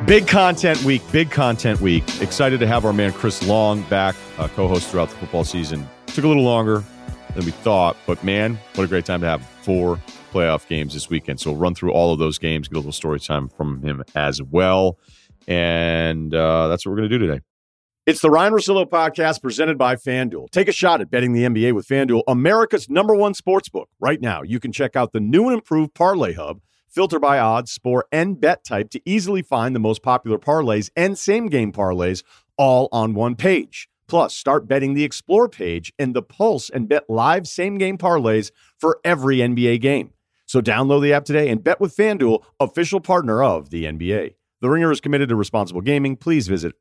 Big content week. Excited to have our man Chris Long back, co-host throughout the football season. Took a little longer than we thought, but man, what a great time to have 4 playoff games this weekend. So we'll run through all of those games, get a little story time from him as well. And that's what we're going to do today. It's the Ryan Russillo podcast presented by FanDuel. Take a shot at betting the NBA with FanDuel, America's #1 sportsbook. Right now, you can check out the new and improved Parlay Hub. Filter by odds, sport, and bet type to easily find the most popular parlays and same-game parlays all on one page. Plus, start betting the Explore page and the Pulse and bet live same-game parlays for every NBA game. So download the app today and bet with FanDuel, official partner of the NBA. The Ringer is committed to responsible gaming. Please visit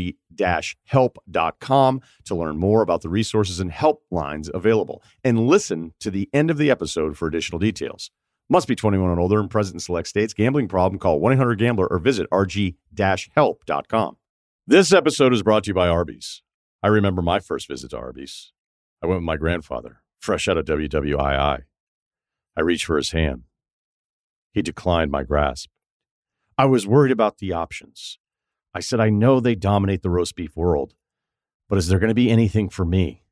rg-help.com to learn more about the resources and helplines available. And listen to the end of the episode for additional details. Must be 21 and older and present in select states. Gambling problem? Call 1-800-GAMBLER or visit rg-help.com. This episode is brought to you by Arby's. I remember my first visit to Arby's. I went with my grandfather, fresh out of WWII. I reached for his hand. He declined my grasp. I was worried about the options. I said, I know they dominate the roast beef world, but is there going to be anything for me?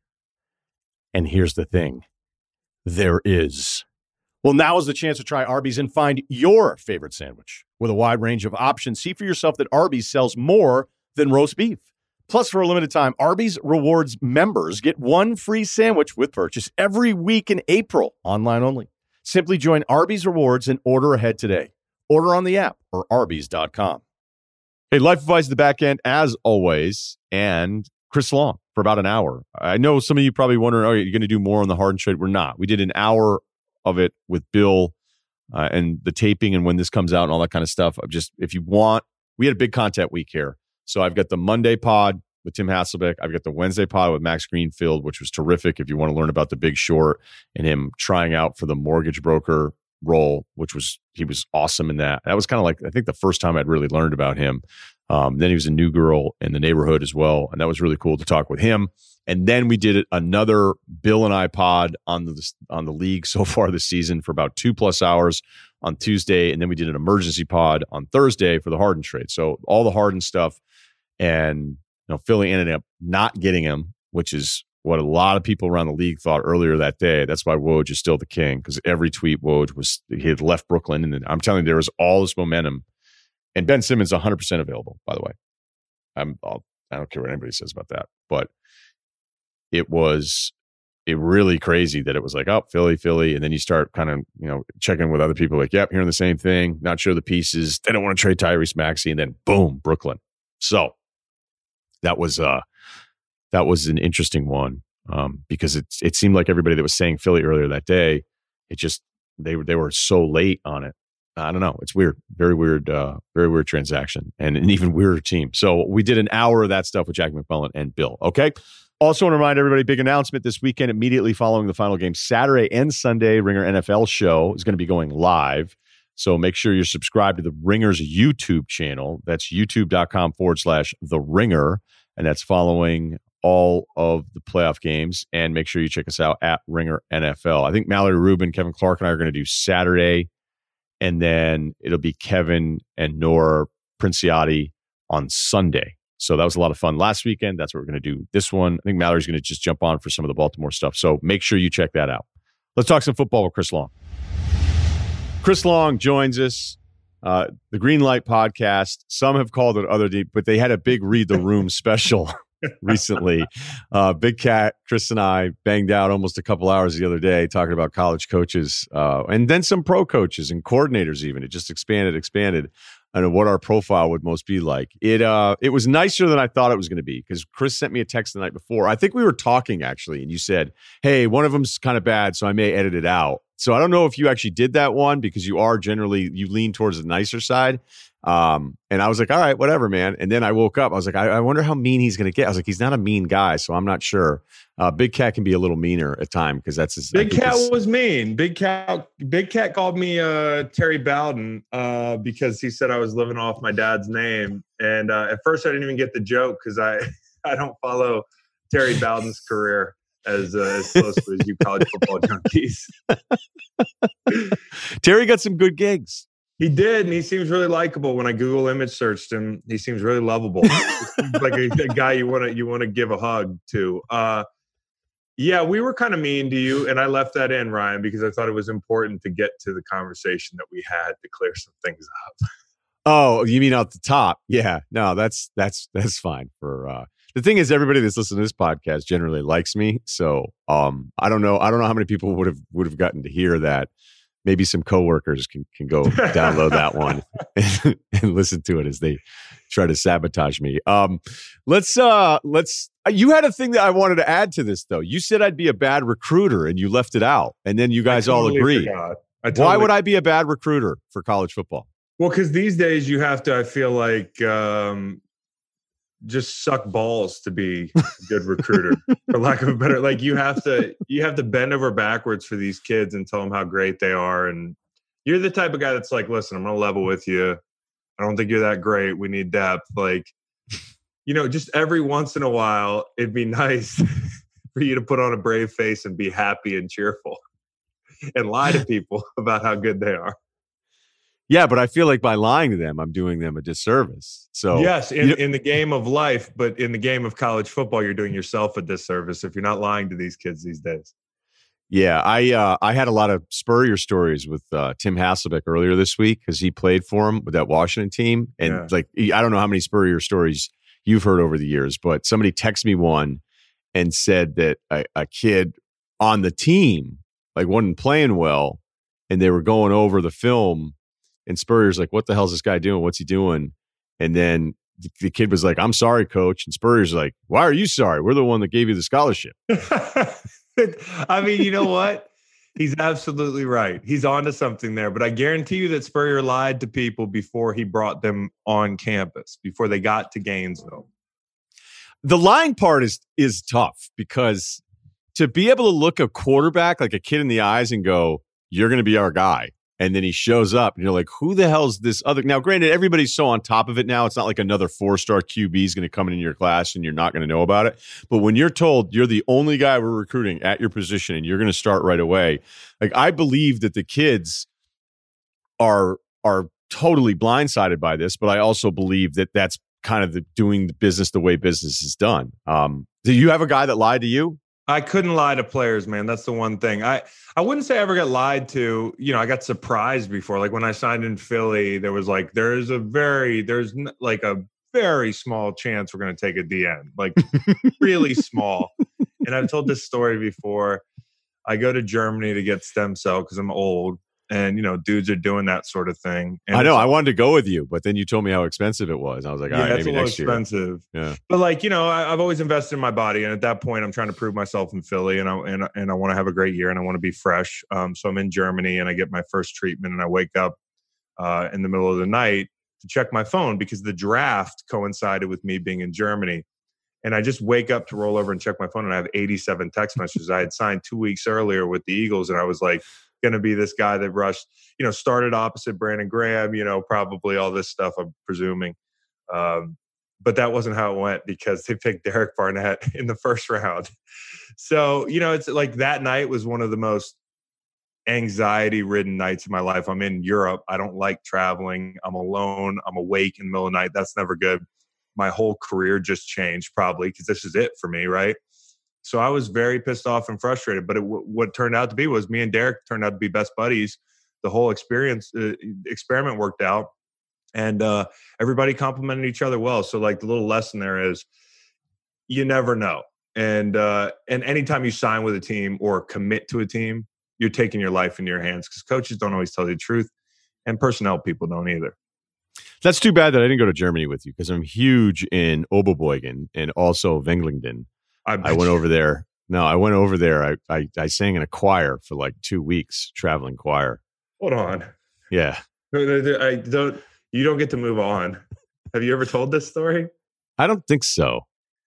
And here's the thing. There is. Well, now is the chance to try Arby's and find your favorite sandwich. With a wide range of options, see for yourself that Arby's sells more than roast beef. Plus, for a limited time, Arby's Rewards members get 1 free sandwich with purchase every week in April, online only. Simply join Arby's Rewards and order ahead today. Order on the app or arbys.com. Hey, Life Advice the back end, as always, and Chris Long for about an hour. I know some of you probably wondering, oh, you're going to do more on the hard and straight. We're not. We did an hour of it with Bill and the taping and when this comes out and all that kind of stuff. If you want, we had a big content week here. So I've got the Monday pod with Tim Hasselbeck. I've got the Wednesday pod with Max Greenfield, which was terrific. If you want to learn about the Big Short and him trying out for the mortgage broker role, he was awesome in that. That was kind of like, I think the first time I'd really learned about him. Then he was a New Girl in the Neighborhood as well. And that was really cool to talk with him. And then we did another Bill and I pod on the league so far this season for about 2+ hours on Tuesday. And then we did an emergency pod on Thursday for the Harden trade. So all the Harden stuff, and Philly ended up not getting him, which is what a lot of people around the league thought earlier that day. That's why Woj is still the king, because every tweet he had left Brooklyn. And I'm telling you, there was all this momentum. And Ben Simmons 100% available, by the way. I don't care what anybody says about that, but it really crazy that it was like, oh, Philly. And then you start kind of, checking with other people like, yep, hearing the same thing, not sure the pieces. They don't want to trade Tyrese Maxey. And then boom, Brooklyn. So that was an interesting one because it seemed like everybody that was saying Philly earlier that day, they were so late on it. I don't know. It's weird. Very weird transaction and an even weirder team. So we did an hour of that stuff with Jack McMullen and Bill. Okay. Also want to remind everybody, big announcement this weekend, immediately following the final game, Saturday and Sunday, Ringer NFL show is going to be going live. So make sure you're subscribed to the Ringer's YouTube channel. That's youtube.com/The Ringer. And that's following all of the playoff games. And make sure you check us out at Ringer NFL. I think Mallory Rubin, Kevin Clark, and I are going to do Saturday. And then it'll be Kevin and Nora Princiotti on Sunday. So that was a lot of fun last weekend. That's what we're going to do this one. I think Mallory's going to just jump on for some of the Baltimore stuff. So make sure you check that out. Let's talk some football with Chris Long. Chris Long joins us. The Green Light podcast. Some have called it other deep, but they had a big Read the Room special recently. Big Cat, Chris and I banged out almost a couple hours the other day talking about college coaches and then some pro coaches and coordinators even. It just expanded on what our profile would most be like. It was nicer than I thought it was going to be because Chris sent me a text the night before. I think we were talking actually, and you said, hey, one of them's kind of bad, so I may edit it out. So I don't know if you actually did that one because you lean towards the nicer side. And I was like, all right, whatever, man. And then I woke up. I was like, I wonder how mean he's going to get. I was like, he's not a mean guy, so I'm not sure. Big Cat can be a little meaner at times because that's his. Big Cat was mean. Big Cat called me Terry Bowden because he said I was living off my dad's name. And at first I didn't even get the joke because I don't follow Terry Bowden's career as closely as you college football junkies. Terry got some good gigs. He did, and he seems really likable. When I Google image searched him, he seems really lovable. Seems like a guy you want to give a hug to. Yeah, we were kind of mean to you, and I left that in, Ryan, because I thought it was important to get to the conversation that we had to clear some things up. Oh, you mean out the top? Yeah, no, that's fine. For the thing is, everybody that's listening to this podcast generally likes me, so I don't know how many people would have gotten to hear that. Maybe some coworkers can go download that one and listen to it as they try to sabotage me. Let's. You had a thing that I wanted to add to this, though. You said I'd be a bad recruiter, and you left it out, and then you guys all agreed. Why would I be a bad recruiter for college football? Well, because these days you have to. I feel like just suck balls to be a good recruiter, for lack of a better. Like you have to bend over backwards for these kids and tell them how great they are. And you're the type of guy that's like, listen, I'm gonna level with you. I don't think you're that great. We need depth. Like, just every once in a while, it'd be nice for you to put on a brave face and be happy and cheerful and lie to people about how good they are. Yeah, but I feel like by lying to them, I'm doing them a disservice. So yes, in the game of life, but in the game of college football, you're doing yourself a disservice if you're not lying to these kids these days. Yeah, I had a lot of Spurrier stories with Tim Hasselbeck earlier this week because he played for him with that Washington team. And I don't know how many Spurrier stories you've heard over the years, but somebody texted me one and said that a kid on the team wasn't playing well, and they were going over the film. And Spurrier's like, what the hell's this guy doing? What's he doing? And then the kid was like, I'm sorry, coach. And Spurrier's like, why are you sorry? We're the one that gave you the scholarship. I mean, you know what? He's absolutely right. He's onto something there. But I guarantee you that Spurrier lied to people before he brought them on campus, before they got to Gainesville. The lying part is tough because to be able to look a quarterback like a kid in the eyes and go, you're going to be our guy. And then he shows up and you're like, who the hell's this other? Now, granted, everybody's so on top of it now. It's not like another 4-star QB is going to come into your class and you're not going to know about it. But when you're told you're the only guy we're recruiting at your position and you're going to start right away, I believe that the kids are totally blindsided by this, but I also believe that that's kind of doing the business the way business is done. Do you have a guy that lied to you? I couldn't lie to players, man. That's the one thing. I wouldn't say I ever got lied to. I got surprised before. Like when I signed in Philly, there's a very small chance we're going to take a DN, like really small. And I've told this story before. I go to Germany to get stem cell because I'm old. And, dudes are doing that sort of thing. And I know. I wanted to go with you, but then you told me how expensive it was. I was like, all right, maybe next year. Yeah, it's a little expensive. Yeah. But I've always invested in my body. And at that point, I'm trying to prove myself in Philly and I want to have a great year and I want to be fresh. So I'm in Germany and I get my first treatment and I wake up in the middle of the night to check my phone because the draft coincided with me being in Germany. And I just wake up to roll over and check my phone and I have 87 text messages. I had signed 2 weeks earlier with the Eagles and I was like, going to be this guy that rushed, started opposite Brandon Graham, probably all this stuff, I'm presuming. But that wasn't how it went because they picked Derek Barnett in the first round. So, it's like that night was one of the most anxiety-ridden nights of my life. I'm in Europe. I don't like traveling. I'm alone. I'm awake in the middle of the night. That's never good. My whole career just changed probably because this is it for me, right? So I was very pissed off and frustrated. But what turned out to be was me and Derek turned out to be best buddies. The whole experiment worked out. And everybody complimented each other well. So the little lesson there is you never know. And anytime you sign with a team or commit to a team, you're taking your life in your hands because coaches don't always tell you the truth and personnel people don't either. That's too bad that I didn't go to Germany with you because I'm huge in Oberboigen and also Wenglingen. I went over there. No, I went over there. I sang in a choir for 2 weeks, traveling choir. Hold on. Yeah. You don't get to move on. Have you ever told this story? I don't think so.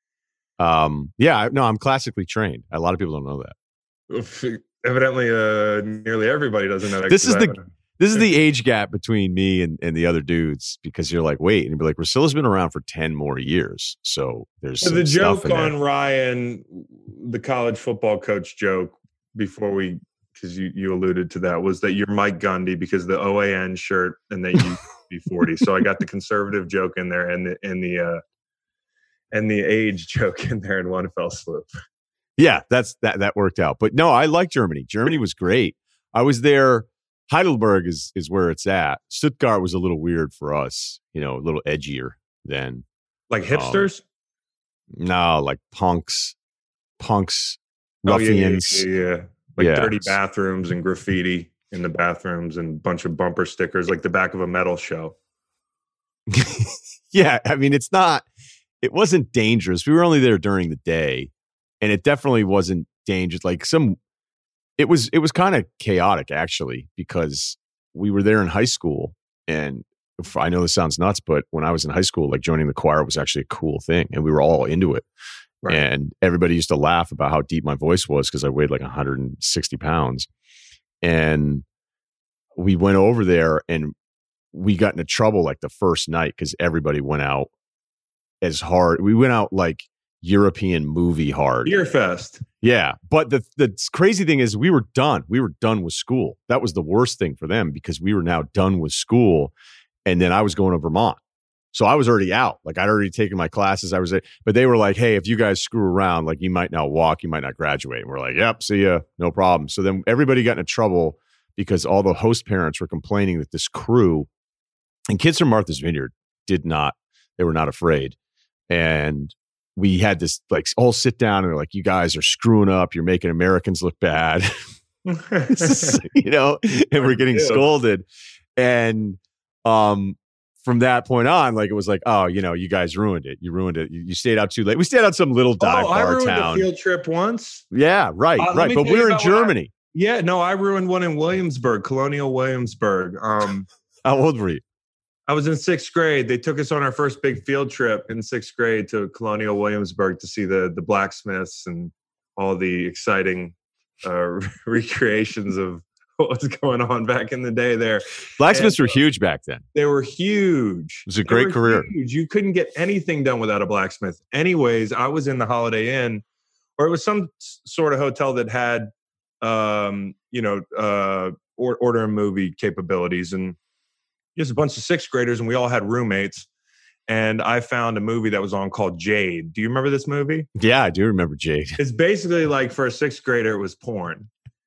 I'm classically trained. A lot of people don't know that. Evidently, nearly everybody doesn't know that. This is the age gap between me and the other dudes because you're like, wait, and you'd be like, Rusilla's been around for 10 more years. So there's the joke on Ryan, the college football coach joke before we because you alluded to that, was that you're Mike Gundy because the OAN shirt and that you be 40. So I got the conservative joke in there and the age joke in there in one fell swoop. Yeah, that worked out. But no, I like Germany. Germany was great. I was there. Heidelberg is where it's at. Stuttgart was a little weird for us, a little edgier than like hipsters. No, like punks, ruffians. Yeah. Like dirty bathrooms and graffiti in the bathrooms and a bunch of bumper stickers, like the back of a metal show. Yeah, I mean, it wasn't dangerous. We were only there during the day, and it definitely wasn't dangerous. Like it was kind of chaotic actually, because we were there in high school, and I know this sounds nuts, but when I was in high school, like joining the choir was actually a cool thing, and we were all into it. Right. And everybody used to laugh about how deep my voice was because I weighed like 160 pounds. And we went over there and we got into trouble like the first night because everybody went out as hard. We went out like European movie hard. Beer fest. Yeah. But the crazy thing is we were done. We were done with school. That was the worst thing for them because we were now done with school. And then I was going to Vermont. So I was already out. Like I'd already taken my classes. But they were like, hey, if you guys screw around, like you might not walk, you might not graduate. And we're like, yep, see ya, no problem. So then everybody got into trouble because all the host parents were complaining that this crew, and kids from Martha's Vineyard they were not afraid. And we had this like all sit down and they're like, you guys are screwing up. You're making Americans look bad, and we're getting scolded. And, from that point on, like it was like, oh, you guys ruined it. You ruined it. You stayed out too late. We stayed out some little dive bar I ruined town. a field trip once. Yeah, right. But we were in Germany. I ruined one in Williamsburg, Colonial Williamsburg. How old were you? I was in 6th grade. They took us on our first big field trip in 6th grade to Colonial Williamsburg to see the blacksmiths and all the exciting recreations of what was going on back in the day there. Blacksmiths were huge back then. They were huge. It was a great career. Huge. You couldn't get anything done without a blacksmith. Anyways, I was in the Holiday Inn, or it was some sort of hotel that had, order and movie capabilities. And just a bunch of 6th graders, and we all had roommates. And I found a movie that was on called Jade. Do you remember this movie? Yeah, I do remember Jade. It's basically like for a 6th grader, it was porn.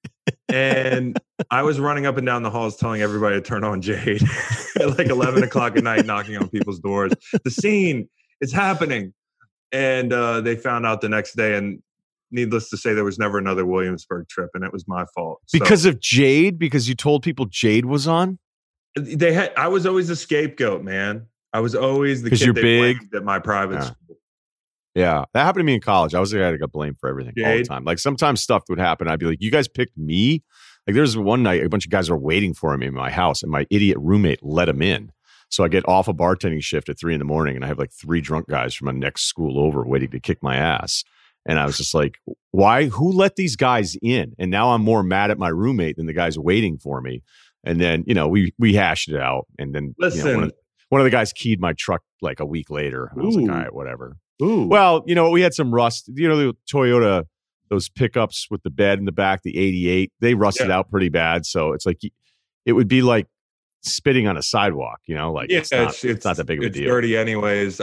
And I was running up and down the halls telling everybody to turn on Jade at like 11 o'clock at night, knocking on people's doors. The scene is happening. And they found out the next day. And needless to say, there was never another Williamsburg trip. And it was my fault. Because of Jade? Because you told people Jade was on? I was always the scapegoat, man. I was always the kid you're big at my private school. Yeah, that happened to me in college. I was the guy that got blamed for everything all the time. Like sometimes stuff would happen. I'd be like, you guys picked me? Like there's one night, a bunch of guys are waiting for him in my house and my idiot roommate let him in. So I get off a bartending shift at 3 a.m. and I have like 3 drunk guys from my next school over waiting to kick my ass. And I was just like, why? Who let these guys in? And now I'm more mad at my roommate than the guys waiting for me. And then, we hashed it out. And then listen, one of the guys keyed my truck like a week later. And I was like, all right, whatever. Ooh. Well, we had some rust. The Toyota, those pickups with the bed in the back, the 88, they rusted out pretty bad. So it's like, it would be like spitting on a sidewalk, like it's not that big of a deal. It's dirty anyways.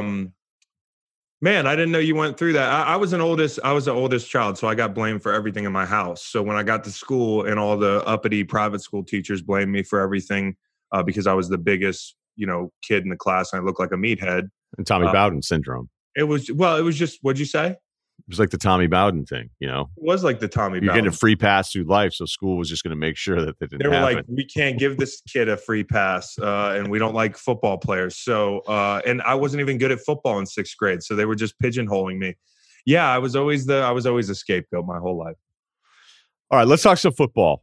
Man, I didn't know you went through that. I was the oldest child, so I got blamed for everything in my house. So when I got to school and all the uppity private school teachers blamed me for everything because I was the biggest, kid in the class and I looked like a meathead. And Tommy Bowden syndrome. It was just, what'd you say? It was like the Tommy Bowden thing, It was like the Tommy Bowden. You're getting a free pass through life, so school was just going to make sure that didn't happen. They were like, we can't give this kid a free pass, and we don't like football players. So, and I wasn't even good at football in 6th grade, so they were just pigeonholing me. Yeah, I was always a scapegoat my whole life. All right, let's talk some football.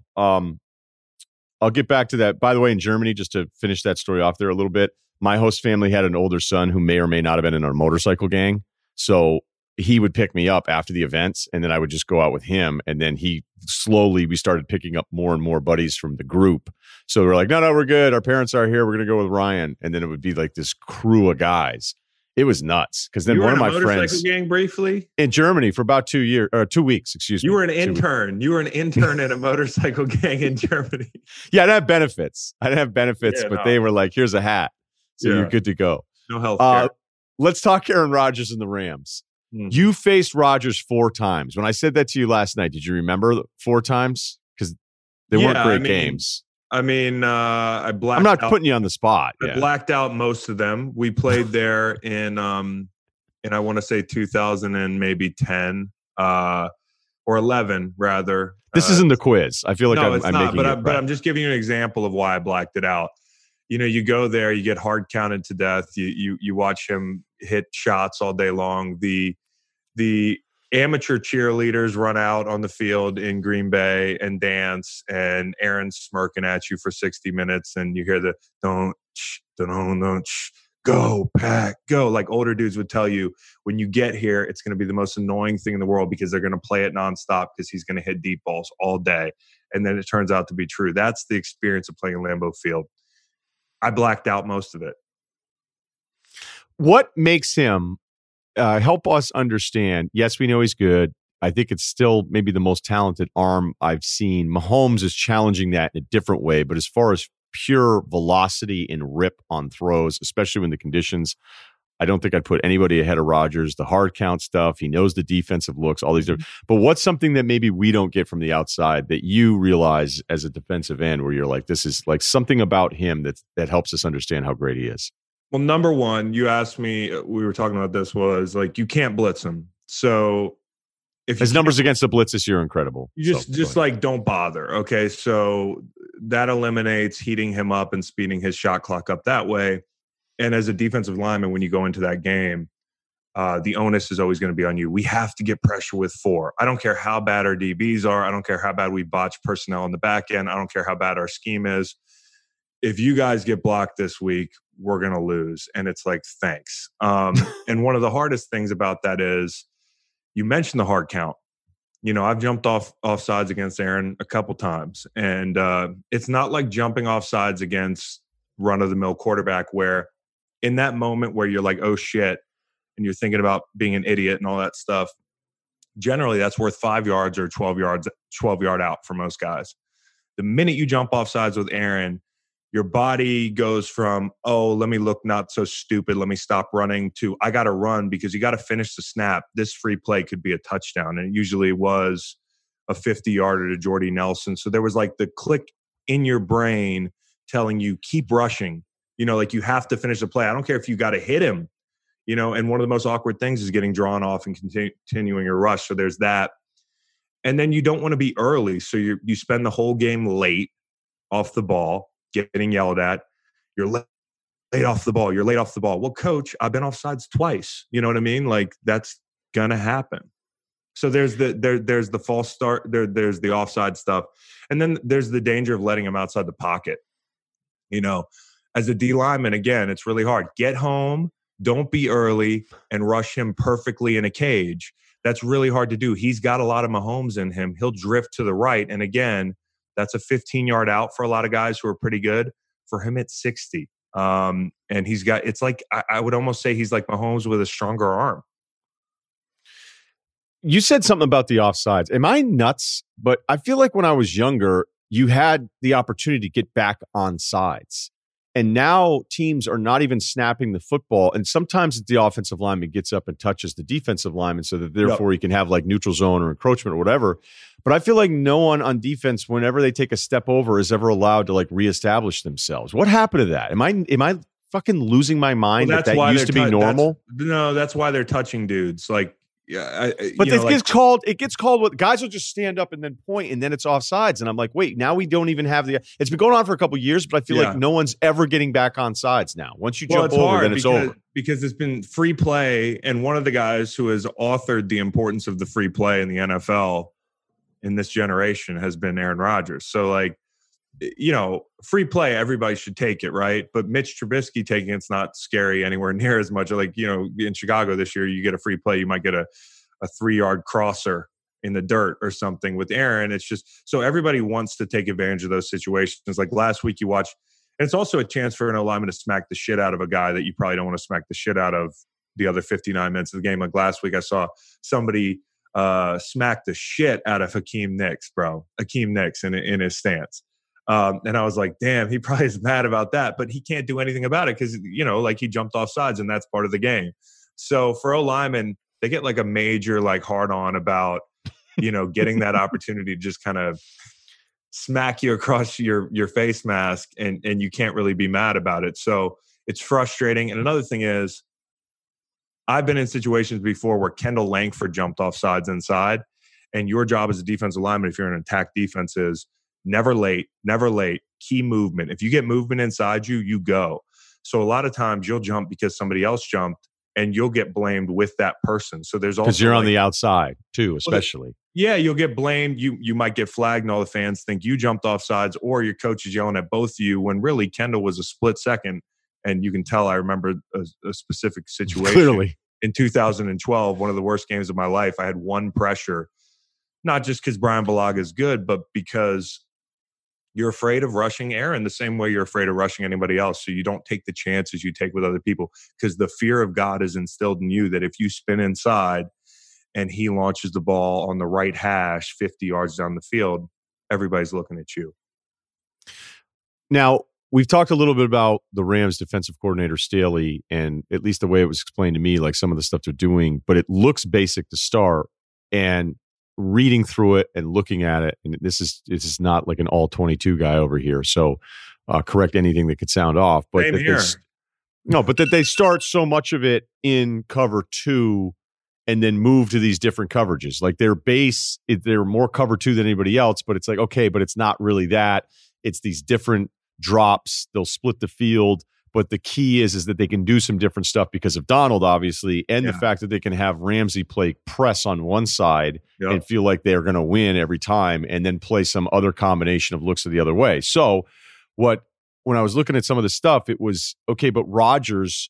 I'll get back to that. By the way, in Germany, just to finish that story off there a little bit, my host family had an older son who may or may not have been in a motorcycle gang. So he would pick me up after the events, and then I would just go out with him. And then we started picking up more and more buddies from the group. So we're like, no, we're good. Our parents are here. We're going to go with Ryan. And then it would be like this crew of guys. It was nuts because then you were one of in a my motorcycle friends gang briefly in Germany for about 2 weeks, excuse me. You were an intern. You were an intern at a motorcycle gang in Germany. Yeah, I didn't have benefits. Yeah, but they were like, here's a hat. So you're good to go. No health care. Let's talk Aaron Rodgers and the Rams. Mhm. You faced Rodgers 4 times. When I said that to you last night, did you remember 4 times? Because they weren't great games. I blacked I'm not out. putting you on the spot. I blacked out most of them. We played there in I want to say 2000 and maybe 10 or 11 rather. This isn't the quiz. I feel like no, I'm it's not. making But I'm just giving you an example of why I blacked it out. You go there, you get hard counted to death. You watch him hit shots all day long. The amateur cheerleaders run out on the field in Green Bay and dance, and Aaron's smirking at you for 60 minutes, and you hear the don't go pack go, like older dudes would tell you. When you get here, it's going to be the most annoying thing in the world because they're going to play it nonstop because he's going to hit deep balls all day, and then it turns out to be true. That's the experience of playing in Lambeau Field. I blacked out most of it. What makes him help us understand? Yes, we know he's good. I think it's still maybe the most talented arm I've seen. Mahomes is challenging that in a different way, but as far as pure velocity and rip on throws, especially when the conditions, I don't think I'd put anybody ahead of Rodgers. The hard count stuff, he knows the defensive looks, all these different. But what's something that maybe we don't get from the outside that you realize as a defensive end where you're like, this is like something about him that helps us understand how great he is? Well, number one, you asked me, we were talking about this, was like, you can't blitz him. So if his numbers against the blitz this year are incredible. You just like don't bother. Okay. So that eliminates heating him up and speeding his shot clock up that way. And as a defensive lineman, when you go into that game, the onus is always going to be on you. We have to get pressure with 4. I don't care how bad our DBs are. I don't care how bad we botch personnel on the back end. I don't care how bad our scheme is. If you guys get blocked this week, we're going to lose. And it's like, thanks. And one of the hardest things about that is you mentioned the hard count. I've jumped off sides against Aaron a couple times. And it's not like jumping off sides against run-of-the-mill quarterback where in that moment where you're like, oh, shit, and you're thinking about being an idiot and all that stuff, generally that's worth 5 yards or 12 yard out for most guys. The minute you jump off sides with Aaron, your body goes from, oh, let me look not so stupid, let me stop running, to I got to run because you got to finish the snap. This free play could be a touchdown. And it usually was a 50-yarder to Jordy Nelson. So there was like the click in your brain telling you, keep rushing. Like you have to finish the play. I don't care if you got to hit him, and one of the most awkward things is getting drawn off and continuing your rush. So there's that. And then you don't want to be early. So you spend the whole game late off the ball, getting yelled at. You're late off the ball. You're late off the ball. Well, coach, I've been offsides twice. You know what I mean? Like that's going to happen. So there's the false start. There's the offside stuff. And then there's the danger of letting him outside the pocket. As a D lineman, again, it's really hard. Get home, don't be early, and rush him perfectly in a cage. That's really hard to do. He's got a lot of Mahomes in him. He'll drift to the right. And again, that's a 15-yard out for a lot of guys who are pretty good. For him, it's 60. And it's like, I would almost say he's like Mahomes with a stronger arm. You said something about the offsides. Am I nuts? But I feel like when I was younger, you had the opportunity to get back on sides. And now teams are not even snapping the football. And sometimes the offensive lineman gets up and touches the defensive lineman so that therefore you can have like neutral zone or encroachment or whatever. But I feel like no one on defense, whenever they take a step over, is ever allowed to like reestablish themselves. What happened to that? Am I fucking losing my mind that used to be normal? That's why they're touching dudes. Like, yeah, but it gets called what guys will just stand up and then point and then it's offsides. And I'm like, wait, now we don't even have it's been going on for a couple of years, but I feel like no one's ever getting back on sides now. Once you jump over, then it's over. Because it's been free play. And one of the guys who has authored the importance of the free play in the NFL in this generation has been Aaron Rodgers. So like, free play, everybody should take it, right? But Mitch Trubisky taking it's not scary anywhere near as much. Like, in Chicago this year, you get a free play, you might get a 3-yard crosser in the dirt or something. With Aaron, it's just so everybody wants to take advantage of those situations. Like last week, you watch, and it's also a chance for an lineman to smack the shit out of a guy that you probably don't want to smack the shit out of the other 59 minutes of the game. Like last week, I saw somebody smack the shit out of Hakeem Nicks in his stance. And I was like, damn, he probably is mad about that, but he can't do anything about it because, like he jumped off sides and that's part of the game. So for O-linemen, they get like a major like hard on about, getting that opportunity to just kind of smack you across your face mask and you can't really be mad about it. So it's frustrating. And another thing is, I've been in situations before where Kendall Langford jumped off sides inside, and your job as a defensive lineman, if you're in an attack defense, is never late, key movement. If you get movement inside you, you go. So a lot of times you'll jump because somebody else jumped and you'll get blamed with that person. So there's also because you're on the outside too, especially. Yeah, you'll get blamed. You might get flagged and all the fans think you jumped off sides, or your coach is yelling at both of you when really Kendall was a split second. And you can tell I remember a specific situation. Clearly. In 2012, one of the worst games of my life, I had one pressure, not just because Brian Bulaga is good, but because you're afraid of rushing Aaron the same way you're afraid of rushing anybody else. So you don't take the chances you take with other people because the fear of God is instilled in you that if you spin inside and he launches the ball on the right hash 50 yards down the field, everybody's looking at you. Now, we've talked a little bit about the Rams defensive coordinator Staley, and at least the way it was explained to me, like some of the stuff they're doing, but it looks basic to start. And reading through it and looking at it, and this is not like an all 22 guy over here, so correct anything that could sound off. But that they start so much of it in cover 2 and then move to these different coverages. Like their base, they're more cover 2 than anybody else, but it's like, okay, but it's not really that. It's these different drops. They'll split the field. But the key is that they can do some different stuff because of Donald, obviously, and the fact that they can have Ramsey play press on one side and feel like they're going to win every time, and then play some other combination of looks the other way. So when I was looking at some of the stuff, it was, okay, but Rodgers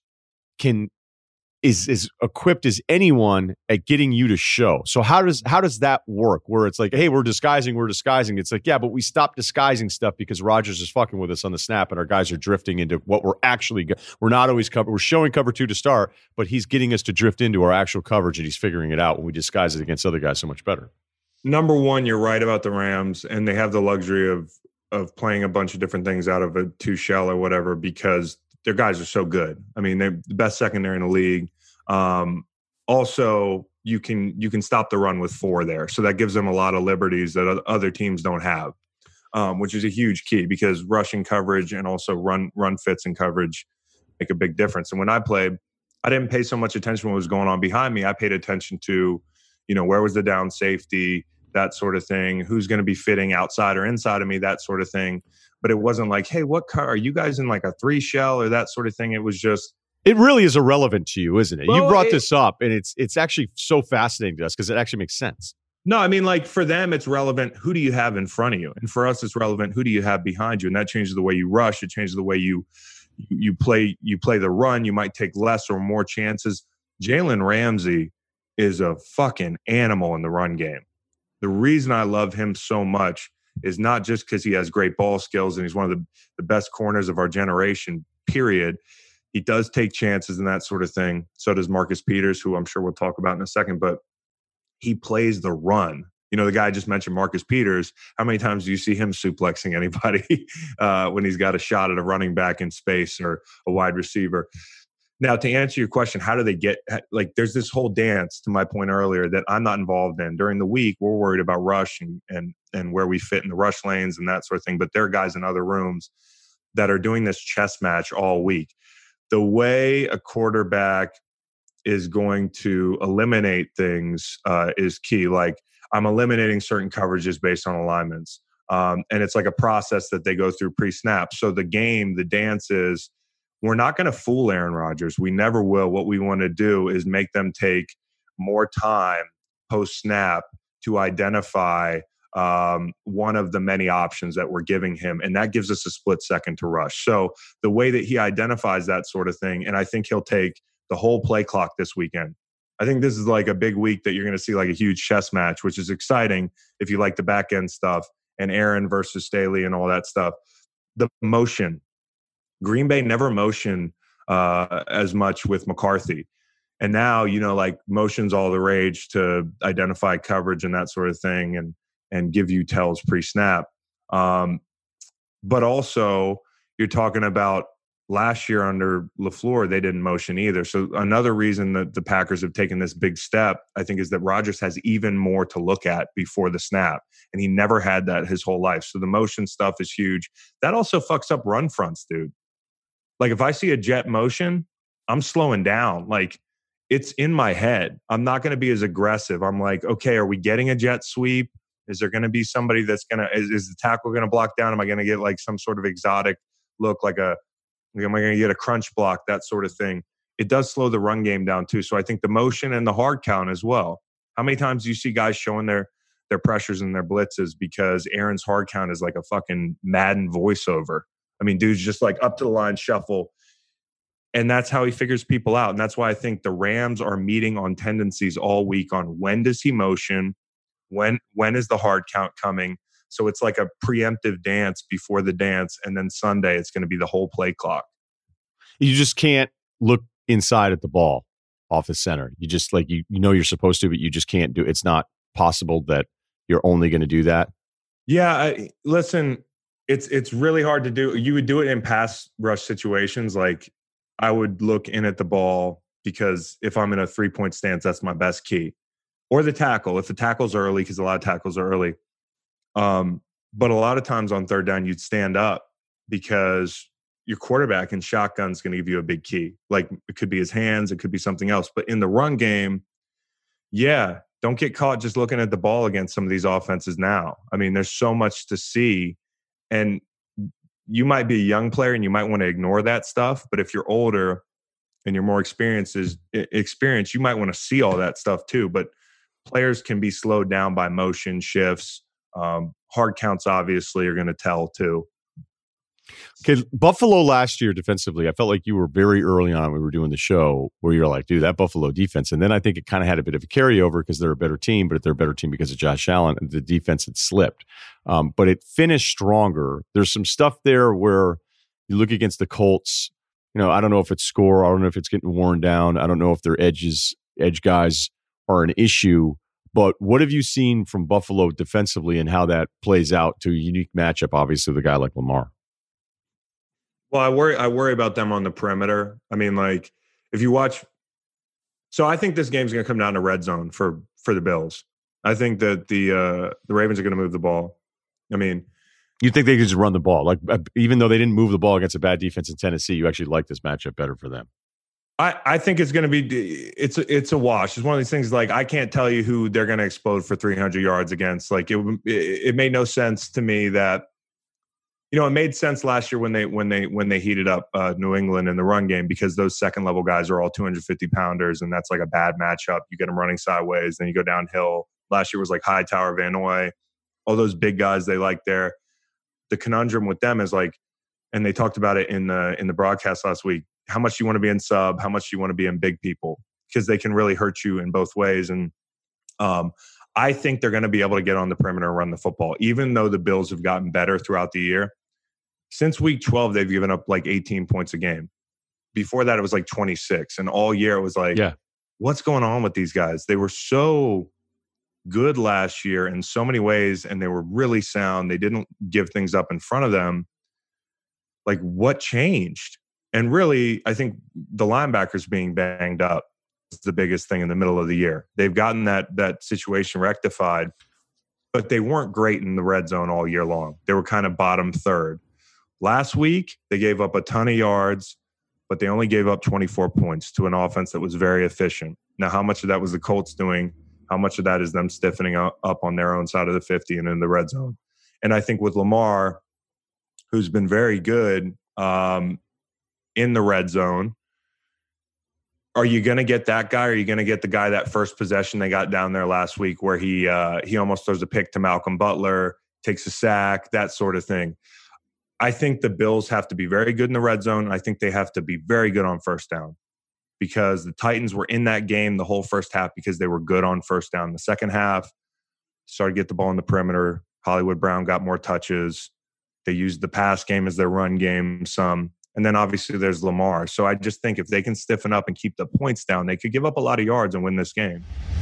is equipped as anyone at getting you to show. So how does that work? Where it's like, hey, we're disguising. It's like, yeah, but we stopped disguising stuff because Rodgers is fucking with us on the snap, and our guys are drifting into what we're not always cover. We're showing cover 2 to start, but he's getting us to drift into our actual coverage, and he's figuring it out when we disguise it against other guys so much better. Number one, you're right about the Rams, and they have the luxury of playing a bunch of different things out of a 2 shell or whatever because their guys are so good. I mean, they're the best secondary in the league. Also, you can stop the run with 4 there. So that gives them a lot of liberties that other teams don't have, which is a huge key because rushing coverage and also run fits and coverage make a big difference. And when I played, I didn't pay so much attention to what was going on behind me. I paid attention to, where was the down safety, that sort of thing, who's going to be fitting outside or inside of me, that sort of thing. But it wasn't like, hey, what car are you guys in, like a 3 shell or that sort of thing. It was just, it really is irrelevant to you, isn't it? Well, you brought this up, and it's actually so fascinating to us because it actually makes sense. No, I mean, like for them, it's relevant. Who do you have in front of you? And for us, it's relevant. Who do you have behind you? And that changes the way you rush. It changes the way you play the run. You might take less or more chances. Jalen Ramsey is a fucking animal in the run game. The reason I love him so much is not just because he has great ball skills and he's one of the best corners of our generation, period. He does take chances and that sort of thing. So does Marcus Peters, who I'm sure we'll talk about in a second. But he plays the run. The guy I just mentioned, Marcus Peters, how many times do you see him suplexing anybody when he's got a shot at a running back in space or a wide receiver? Now, to answer your question, how do they get – like there's this whole dance, to my point earlier, that I'm not involved in. During the week, we're worried about rush and where we fit in the rush lanes and that sort of thing. But there are guys in other rooms that are doing this chess match all week. The way a quarterback is going to eliminate things is key. Like I'm eliminating certain coverages based on alignments. And it's like a process that they go through pre-snap. So the dance is we're not going to fool Aaron Rodgers. We never will. What we want to do is make them take more time post-snap to identify one of the many options that we're giving him. And that gives us a split second to rush. So the way that he identifies that sort of thing, and I think he'll take the whole play clock this weekend. I think this is like a big week that you're going to see like a huge chess match, which is exciting if you like the back end stuff and Aaron versus Staley and all that stuff. The motion. Green Bay never motioned as much with McCarthy. And now, like motion's all the rage to identify coverage and that sort of thing, and give you tells pre-snap. But also, you're talking about last year under LaFleur, they didn't motion either. So another reason that the Packers have taken this big step, I think, is that Rodgers has even more to look at before the snap. And he never had that his whole life. So the motion stuff is huge. That also fucks up run fronts, dude. Like if I see a jet motion, I'm slowing down. Like it's in my head. I'm not going to be as aggressive. I'm like, okay, are we getting a jet sweep? Is there going to be somebody that's going to, is the tackle going to block down? Am I going to get like some sort of exotic look, am I going to get a crunch block, that sort of thing? It does slow the run game down too. So I think the motion and the hard count as well. How many times do you see guys showing their pressures and their blitzes because Aaron's hard count is like a fucking Madden voiceover? I mean, dude's just like up to the line, shuffle. And that's how he figures people out. And that's why I think the Rams are meeting on tendencies all week on when does he motion, when is the hard count coming. So it's like a preemptive dance before the dance. And then Sunday, it's going to be the whole play clock. You just can't look inside at the ball off the center. You just like, you're supposed to, but you just can't do it. It's not possible that you're only going to do that. Yeah. Listen, it's really hard to do. You would do it in pass rush situations. Like I would look in at the ball because if I'm in a 3-point stance, that's my best key. Or the tackle. If the tackle's early, because a lot of tackles are early. But a lot of times on third down, you'd stand up because your quarterback in shotgun is going to give you a big key. Like it could be his hands, it could be something else. But in the run game, yeah, don't get caught just looking at the ball against some of these offenses now. I mean, there's so much to see. And you might be a young player and you might want to ignore that stuff. But if you're older and you're more experienced, you might want to see all that stuff too. But players can be slowed down by motion shifts. Hard counts obviously are going to tell too. Okay, Buffalo last year defensively, I felt like you were very early on when we were doing the show where you're like, dude, that Buffalo defense. And then I think it kind of had a bit of a carryover because they're a better team, but they're a better team because of Josh Allen. And the defense had slipped. But it finished stronger. There's some stuff there where you look against the Colts. I don't know if it's score. I don't know if it's getting worn down. I don't know if their edge guys are an issue. But what have you seen from Buffalo defensively and how that plays out to a unique matchup, obviously, with a guy like Lamar? Well, I worry about them on the perimeter. I mean, like if you watch, so I think this game's going to come down to red zone for the Bills. I think that the Ravens are going to move the ball. I mean, you think they could just run the ball, like even though they didn't move the ball against a bad defense in Tennessee, you actually like this matchup better for them. I think it's going to be it's a wash. It's one of these things like I can't tell you who they're going to explode for 300 yards against. Like it made no sense to me that. It made sense last year when they heated up New England in the run game because those second level guys are all 250 pounders and that's like a bad matchup. You get them running sideways, then you go downhill. Last year was like Hightower, Van Noy, all those big guys they like there. The conundrum with them is like, and they talked about it in the broadcast last week. How much you want to be in sub? How much you want to be in big people? Because they can really hurt you in both ways. And I think they're going to be able to get on the perimeter and run the football, even though the Bills have gotten better throughout the year. Since week 12, they've given up like 18 points a game. Before that, it was like 26. And all year, it was like, what's going on with these guys? They were so good last year in so many ways, and they were really sound. They didn't give things up in front of them. Like, what changed? And really, I think the linebackers being banged up is the biggest thing in the middle of the year. They've gotten that situation rectified, but they weren't great in the red zone all year long. They were kind of bottom third. Last week, they gave up a ton of yards, but they only gave up 24 points to an offense that was very efficient. Now, how much of that was the Colts doing? How much of that is them stiffening up on their own side of the 50 and in the red zone? And I think with Lamar, who's been very good in the red zone, are you going to get that guy or are you going to get the guy that first possession they got down there last week where he almost throws a pick to Malcolm Butler, takes a sack, that sort of thing? I think the Bills have to be very good in the red zone. I think they have to be very good on first down because the Titans were in that game the whole first half because they were good on first down. The second half, started to get the ball in the perimeter. Hollywood Brown got more touches. They used the pass game as their run game some. And then obviously there's Lamar. So I just think if they can stiffen up and keep the points down, they could give up a lot of yards and win this game.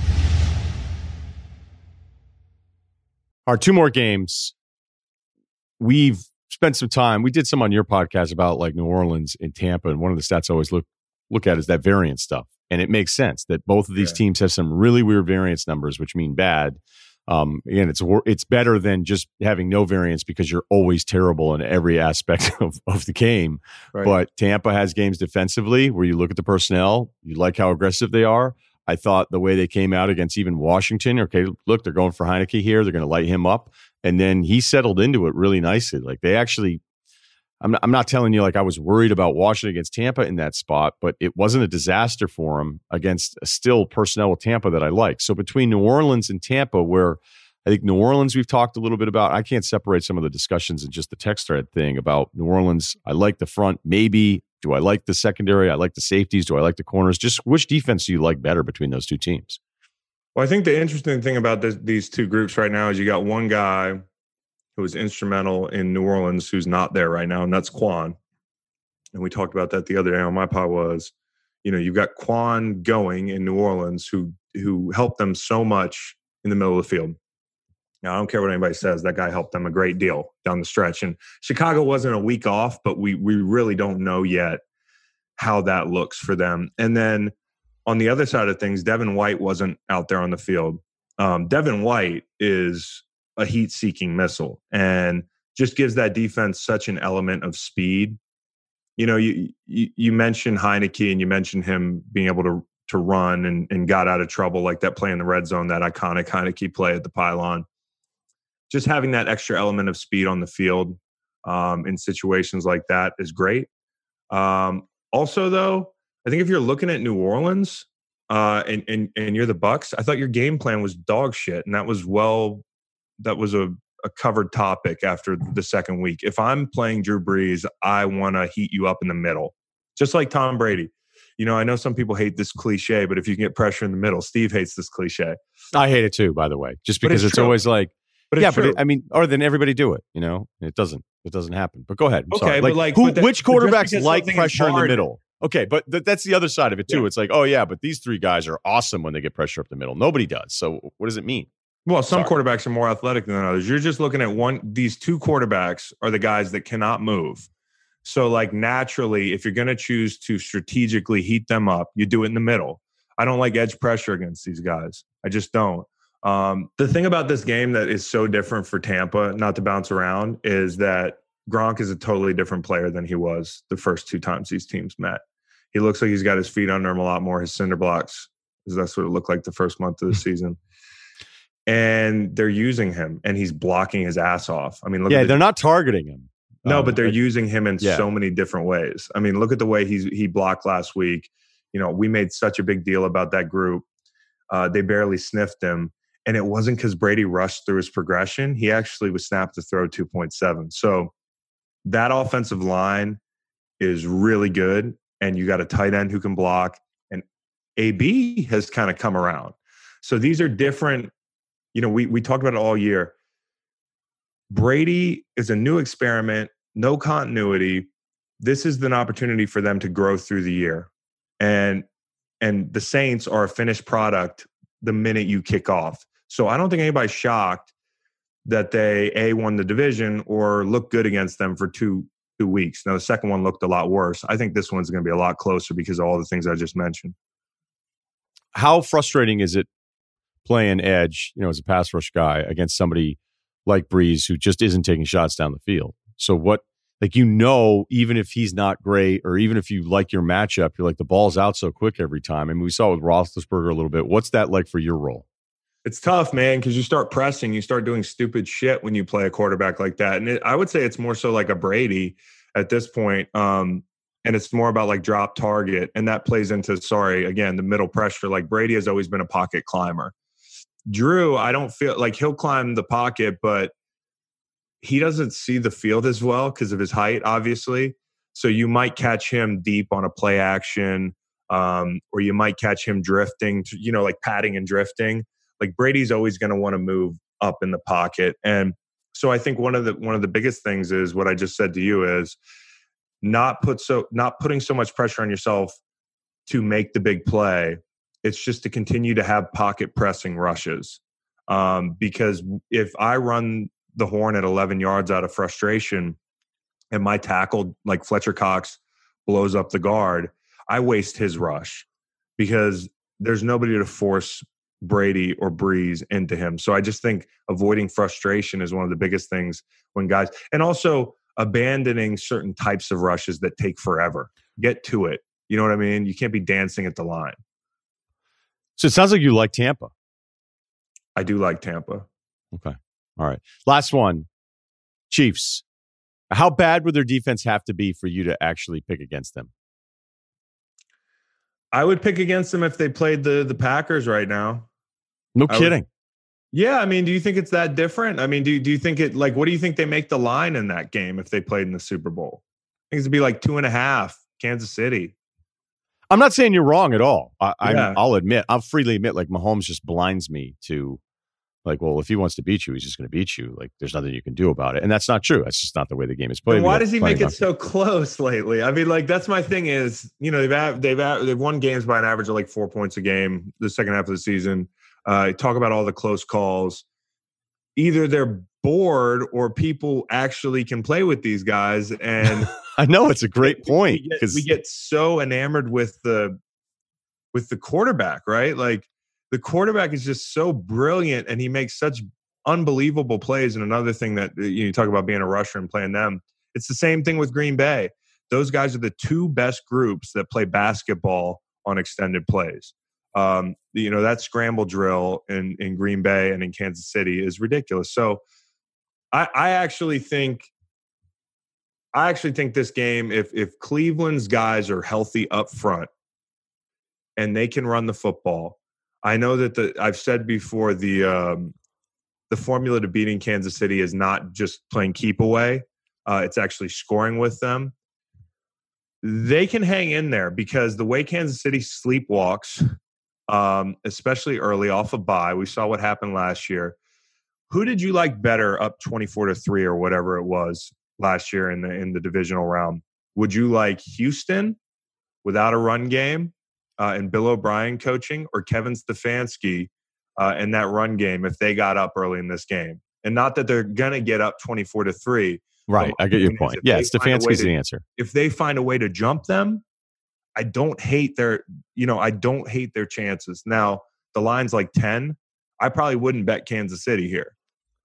Our 2 more games. We've spent some time. We did some on your podcast about like New Orleans and Tampa. And one of the stats I always look at is that variance stuff. And it makes sense that both of these teams have some really weird variance numbers, which mean bad. Again, it's better than just having no variance because you're always terrible in every aspect of the game. Right. But Tampa has games defensively where you look at the personnel, you like how aggressive they are. I thought the way they came out against even Washington, okay, look, they're going for Heineke here. They're going to light him up. And then he settled into it really nicely. Like they actually, I'm not telling you like I was worried about Washington against Tampa in that spot, but it wasn't a disaster for him against a still personnel with Tampa that I like. So between New Orleans and Tampa, where I think New Orleans we've talked a little bit about, I can't separate some of the discussions in just the text thread thing about New Orleans. I like the front, maybe. Do I like the secondary? I like the safeties. Do I like the corners? Just which defense do you like better between those two teams? Well, I think the interesting thing about these two groups right now is you got one guy who was instrumental in New Orleans who's not there right now, and that's Quan. And we talked about that the other day on my pod was, you've got Quan going in New Orleans who helped them so much in the middle of the field. Now, I don't care what anybody says. That guy helped them a great deal down the stretch. And Chicago wasn't a week off, but we really don't know yet how that looks for them. And then on the other side of things, Devin White wasn't out there on the field. Devin White is a heat-seeking missile and just gives that defense such an element of speed. You mentioned Heineke and you mentioned him being able to run and got out of trouble like that play in the red zone, that iconic Heineke play at the pylon. Just having that extra element of speed on the field in situations like that is great. Also, though, I think if you're looking at New Orleans and you're the Bucs, I thought your game plan was dog shit, and that was a covered topic after the second week. If I'm playing Drew Brees, I want to heat you up in the middle, just like Tom Brady. I know some people hate this cliche, but if you can get pressure in the middle, Steve hates this cliche. I hate it too, by the way, just because it's always like, or then everybody do it. It doesn't happen. But go ahead. I'm sorry. Which quarterbacks like pressure in the middle? Okay, but that's the other side of it too. Yeah. It's like, oh yeah, but these 3 guys are awesome when they get pressure up the middle. Nobody does. So what does it mean? Well, some quarterbacks are more athletic than others. You're just looking at these 2 quarterbacks are the guys that cannot move. So like naturally, if you're going to choose to strategically heat them up, you do it in the middle. I don't like edge pressure against these guys. I just don't. The thing about this game that is so different for Tampa, not to bounce around, is that Gronk is a totally different player than he was the first 2 times these teams met. He looks like he's got his feet under him a lot more, his cinder blocks, because that's what it looked like the first month of the season. And they're using him, and he's blocking his ass off. I mean, they're not targeting him. No, but they're using him in so many different ways. I mean, look at the way he blocked last week. We made such a big deal about that group. They barely sniffed him. And it wasn't because Brady rushed through his progression. He actually was snapped to throw 2.7. So that offensive line is really good. And you got a tight end who can block. And AB has kind of come around. So these are different. We talked about it all year. Brady is a new experiment, no continuity. This is an opportunity for them to grow through the year. And the Saints are a finished product the minute you kick off. So I don't think anybody's shocked that they won the division or looked good against them for two weeks. Now, the second one looked a lot worse. I think this one's going to be a lot closer because of all the things I just mentioned. How frustrating is it playing edge, as a pass rush guy against somebody like Brees who just isn't taking shots down the field? So even if he's not great, or even if you like your matchup, you're like, the ball's out so quick every time. I mean, we saw it with Roethlisberger a little bit. What's that like for your role? It's tough, man, because you start pressing, you start doing stupid shit when you play a quarterback like that. And I would say it's more so like a Brady at this point. And it's more about like drop target. And that plays into, the middle pressure. Like Brady has always been a pocket climber. Drew, I don't feel like he'll climb the pocket, but he doesn't see the field as well because of his height, obviously. So you might catch him deep on a play action, or you might catch him drifting, like padding and drifting. Like Brady's always going to want to move up in the pocket. And so I think one of the biggest things is what I just said to you is not putting so much pressure on yourself to make the big play. It's just to continue to have pocket pressing rushes. Because if I run the horn at 11 yards out of frustration and my tackle, like Fletcher Cox, blows up the guard, I waste his rush because there's nobody to force Brady or Breeze into him. So I just think avoiding frustration is one of the biggest things when guys, and also abandoning certain types of rushes that take forever. Get to it. You know what I mean? You can't be dancing at the line. So it sounds like you like Tampa. I do like Tampa. Okay. All right. Last one. Chiefs. How bad would their defense have to be for you to actually pick against them? I would pick against them if they played the Packers right now. No kidding. Yeah, I mean, do you think it's that different? I mean, do you think it, like, what do you think they make the line in that game if they played in the Super Bowl? I think it'd be like 2.5, Kansas City. I'm not saying you're wrong at all. I'll admit, I'll freely admit, like, Mahomes just blinds me to, like, well, if he wants to beat you, he's just going to beat you. Like, there's nothing you can do about it. And that's not true. That's just not the way the game is played. And why does he make it so close lately? I mean, like, that's my thing is, you know, they've won games by an average of like 4 points a game the second half of the season. Talk about all the close calls. Either they're bored or people actually can play with these guys. And I know it's a great point because we get so enamored with the quarterback, right? Like, the quarterback is just so brilliant and he makes such unbelievable plays. And another thing that you talk about being a rusher and playing them, it's the same thing with Green Bay. Those guys are the two best groups that play basketball on extended plays. You know, that scramble drill in Green Bay and in Kansas City is ridiculous. So I actually think this game, if Cleveland's guys are healthy up front and they can run the football, I know that I've said before, the formula to beating Kansas City is not just playing keep away. It's actually scoring with them. They can hang in there because the way Kansas City sleepwalks, especially early off a bye, we saw what happened last year. Who did you like better up 24-3 or whatever it was last year in the divisional round? Would you like Houston without a run game and Bill O'Brien coaching, or Kevin Stefanski in that run game if they got up early in this game? And not that they're going to get up 24-3. Right. I get your point. Yeah, Stefanski's the answer. If they find a way to jump them, I don't hate their chances. Now, the line's like 10. I probably wouldn't bet Kansas City here.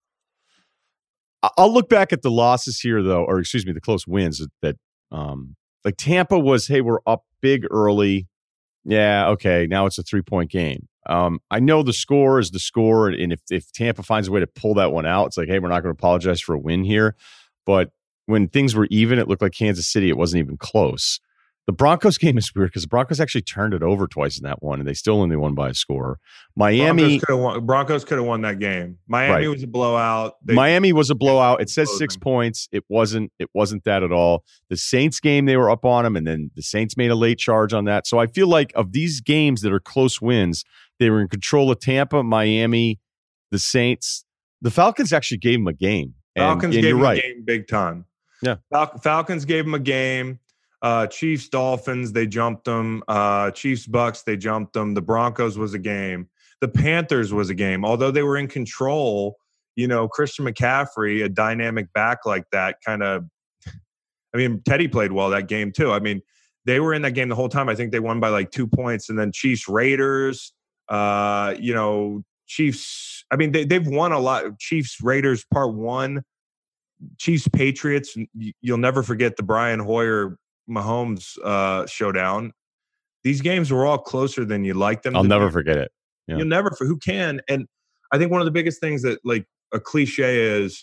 I'll look back at the losses here, though, or excuse me, the close wins that like Tampa was, hey, we're up big early. Yeah, okay, now it's a 3-point game. I know the score is the score, and if Tampa finds a way to pull that one out, it's like, hey, we're not going to apologize for a win here. But when things were even, it looked like Kansas City, it wasn't even close. The Broncos game is weird because the Broncos actually turned it over twice in that one, and they still only won by a score. Miami Broncos could have won that game. Miami was a blowout. Miami was a blowout. It says 6 points. It wasn't that at all. The Saints game, they were up on them, and then the Saints made a late charge on that. So I feel like of these games that are close wins, they were in control of Tampa, Miami, the Saints. The Falcons actually gave them a game. Falcons gave them a game big time. Yeah. Falcons gave them a game. Chiefs, Dolphins, they jumped them. Chiefs, Bucks, they jumped them. The Broncos was a game. The Panthers was a game. Although they were in control, you know, Christian McCaffrey, a dynamic back like that, kind of, I mean, Teddy played well that game too. I mean, they were in that game the whole time. I think they won by like 2 points. And then Chiefs, Raiders, you know, Chiefs, I mean, they've won a lot. Chiefs, Raiders, part one. Chiefs, Patriots, you'll never forget the Brian Hoyer Mahomes showdown. These games were all closer than you like them. I'll never forget it. Yeah. You'll never, who can? And I think one of the biggest things that, like, a cliche is,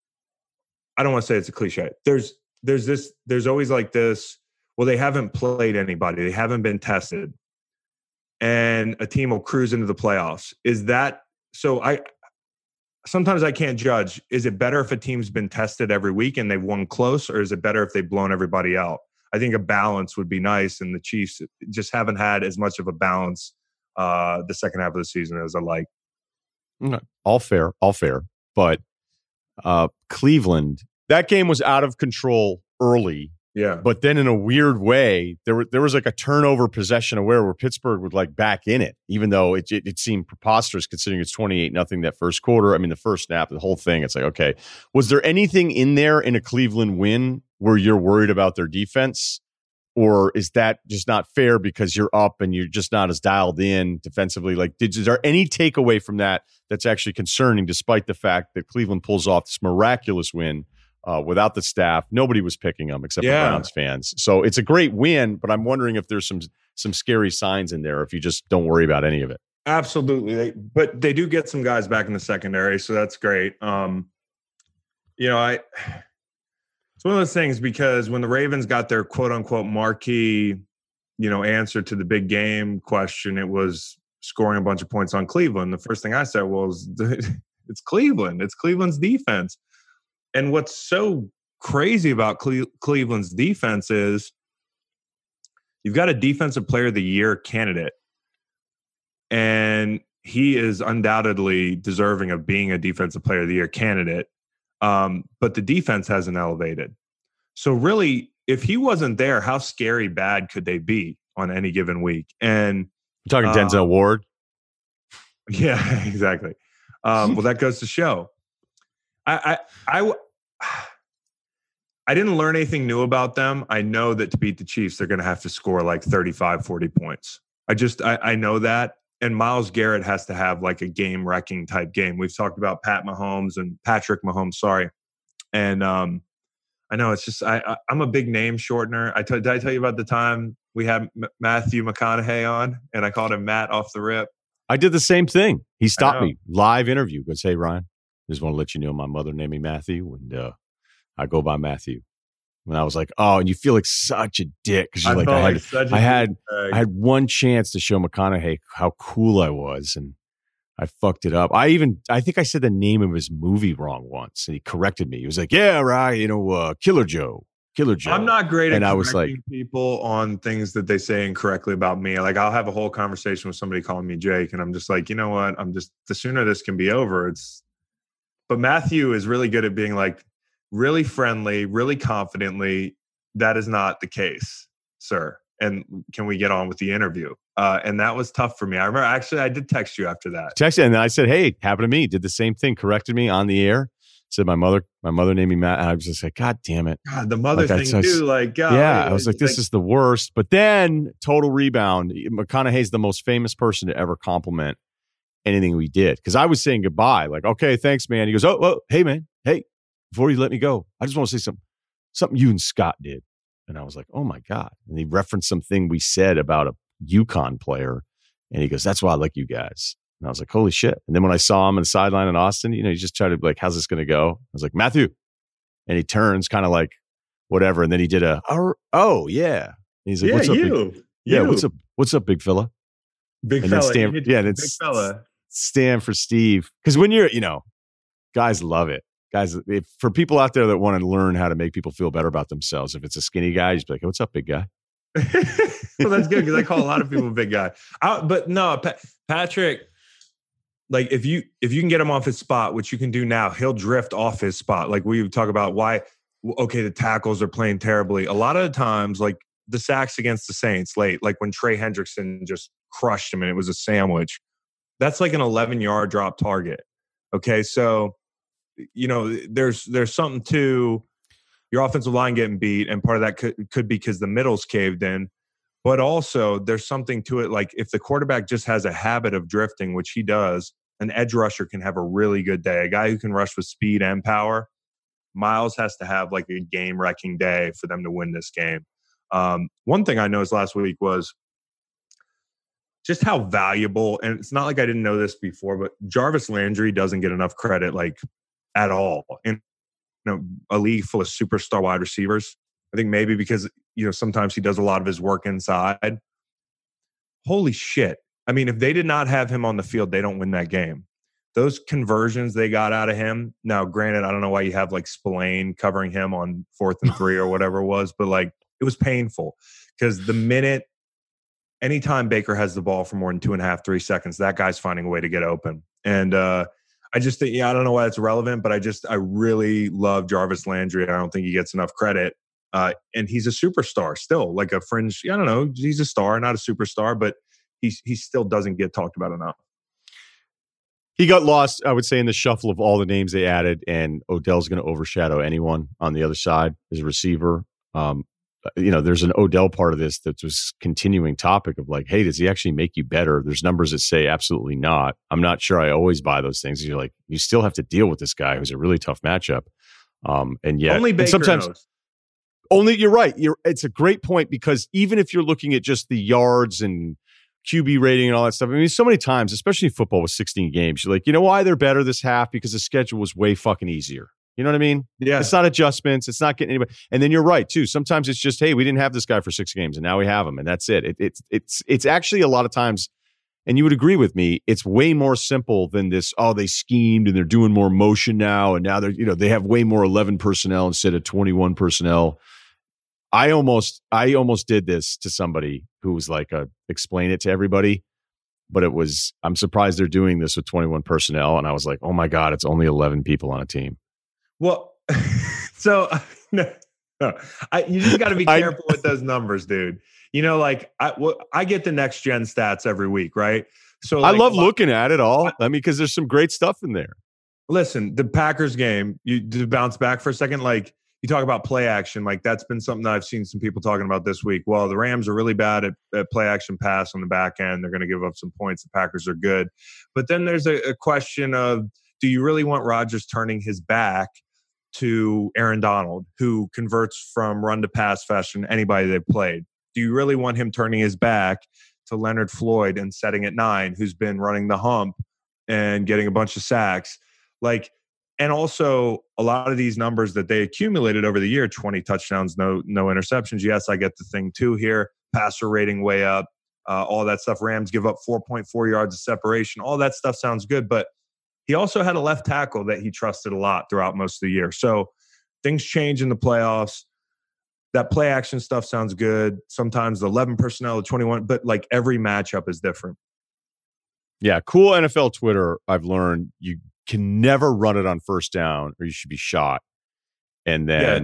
I don't want to say it's a cliche. There's always like this, well, they haven't played anybody. They haven't been tested. And a team will cruise into the playoffs. Is that, so sometimes I can't judge. Is it better if a team's been tested every week and they've won close, or is it better if they've blown everybody out? I think a balance would be nice, and the Chiefs just haven't had as much of a balance the second half of the season as I like. All fair. But Cleveland, that game was out of control early Yeah. But then in a weird way, there was like a turnover possession where Pittsburgh would like back in it, even though it seemed preposterous considering it's 28-0 that first quarter. I mean, the first snap, the whole thing, it's like, okay, was there anything in there in a Cleveland win where you're worried about their defense? Or is that just not fair because you're up and you're just not as dialed in defensively? Like, is there any takeaway from that that's actually concerning, despite the fact that Cleveland pulls off this miraculous win without the staff? Nobody was picking them except for Browns fans. So it's a great win, but I'm wondering if there's some scary signs in there if you just don't worry about any of it. Absolutely. But they do get some guys back in the secondary, so that's great. It's one of those things because when the Ravens got their quote unquote marquee, answer to the big game question, it was scoring a bunch of points on Cleveland. The first thing I said was, it's Cleveland. It's Cleveland's defense. And what's so crazy about Cleveland's defense is you've got a defensive player of the year candidate, and he is undoubtedly deserving of being a defensive player of the year candidate. But the defense hasn't elevated. So really, if he wasn't there, how scary bad could they be on any given week? And you're talking Denzel Ward? Yeah, exactly. Well, that goes to show. I didn't learn anything new about them. I know that to beat the Chiefs, they're going to have to score like 35, 40 points. I know that. And Myles Garrett has to have like a game-wrecking type game. We've talked about Patrick Mahomes, sorry. And I know it's just I'm a big name shortener. Did I tell you about the time we had Matthew McConaughey on and I called him Matt off the rip? I did the same thing. He stopped me, live interview. Goes, hey, Ryan, just want to let you know my mother named me Matthew, and I go by Matthew. And I was like, oh, and you feel like such a dick because you're like, I had one chance to show McConaughey how cool I was, and I fucked it up. I think I said the name of his movie wrong once, and he corrected me. He was like, yeah, right, Killer Joe. I'm not great at correcting people on things that they say incorrectly about me. Like, I'll have a whole conversation with somebody calling me Jake, and I'm just like, you know what? The sooner this can be over, but Matthew is really good at being like, really friendly, really confidently. That is not the case, sir. And can we get on with the interview? And that was tough for me. I remember actually I did text you after that. Text you, and then I said, hey, happened to me. Did the same thing, corrected me on the air. Said my mother named me Matt. And I was just like, God damn it. God, the mother thing too. Like, God. Yeah, I was like, this is the worst. But then total rebound. McConaughey's the most famous person to ever compliment anything we did. Because I was saying goodbye. Like, okay, thanks, man. He goes, oh, hey, man. Hey, before you let me go, I just want to say something you and Scott did. And I was like, oh my God. And he referenced something we said about a UConn player. And he goes, that's why I like you guys. And I was like, holy shit. And then when I saw him on the sideline in Austin, he just tried to be like, how's this going to go? I was like, Matthew. And he turns kind of like, whatever. And then he did oh yeah. And he's like, what's up? What's up, big fella? Big and fella. Then big fella. Stand for Steve. Because when you're, guys love it. Guys, for people out there that want to learn how to make people feel better about themselves, if it's a skinny guy, you just be like, hey, what's up, big guy? Well, that's good because I call a lot of people big guy. But no, Patrick, like if you can get him off his spot, which you can do now, he'll drift off his spot. Like we talk about why, okay, the tackles are playing terribly. A lot of the times, like the sacks against the Saints late, like when Trey Hendrickson just crushed him and it was a sandwich, that's like an 11-yard drop target. Okay, so there's something to your offensive line getting beat, and part of that could be because the middle's caved in. But also, there's something to it. Like if the quarterback just has a habit of drifting, which he does, an edge rusher can have a really good day. A guy who can rush with speed and power. Myles has to have like a game-wrecking day for them to win this game. One thing I noticed last week was just how valuable, and it's not like I didn't know this before, but Jarvis Landry doesn't get enough credit, like at all, in a league full of superstar wide receivers. I think maybe because sometimes he does a lot of his work inside. Holy shit! I mean, if they did not have him on the field, they don't win that game. Those conversions they got out of him. Now, granted, I don't know why you have like Spillane covering him on 4th and 3 or whatever it was, but like it was painful because anytime Baker has the ball for more than 2.5, 3 seconds, that guy's finding a way to get open. And I just think, I don't know why it's relevant, but I really love Jarvis Landry. I don't think he gets enough credit. And he's a superstar still, like a fringe. I don't know. He's a star, not a superstar, but he still doesn't get talked about enough. He got lost, I would say, in the shuffle of all the names they added, and Odell's going to overshadow anyone on the other side as a receiver. There's an Odell part of this that was continuing topic of like, hey, does he actually make you better? There's numbers that say absolutely not. I'm not sure I always buy those things. You're like, you still have to deal with this guy who's a really tough matchup. And yet, only Baker sometimes knows. You're right. It's a great point, because even if you're looking at just the yards and QB rating and all that stuff, I mean, so many times, especially in football with 16 games, you're like, you know why they're better this half? Because the schedule was way fucking easier. You know what I mean? Yeah. It's not adjustments. It's not getting anybody. And then you're right too. Sometimes it's just, hey, we didn't have this guy for 6 games and now we have him, and that's it. It's actually a lot of times, and you would agree with me, it's way more simple than this. Oh, they schemed and they're doing more motion now, and now they have way more 11 personnel instead of 21 personnel. I almost did this to somebody who was like, explain it to everybody, but I'm surprised they're doing this with 21 personnel. And I was like, oh my God, it's only 11 people on a team. Well, so no, you just got to be careful with those numbers, dude. Like I get the next gen stats every week, right? So I love looking at it all. I mean, because there's some great stuff in there. Listen, the Packers game, to bounce back for a second, like you talk about play action, like that's been something that I've seen some people talking about this week. Well, the Rams are really bad at play action pass on the back end. They're going to give up some points. The Packers are good. But then there's a question of, do you really want Rodgers turning his back to Aaron Donald, who converts from run to pass faster than anybody they've played? Do you really want him turning his back to Leonard Floyd and setting at 9, who's been running the hump and getting a bunch of sacks? Like, and also a lot of these numbers that they accumulated over the year, 20 touchdowns, no interceptions. Yes, I get the thing too here. Passer rating way up, all that stuff. Rams give up 4.4 yards of separation. All that stuff sounds good, but he also had a left tackle that he trusted a lot throughout most of the year. So things change in the playoffs. That play action stuff sounds good. Sometimes the 11 personnel, the 21, but like every matchup is different. Yeah, cool NFL Twitter, I've learned you can never run it on first down or you should be shot. And then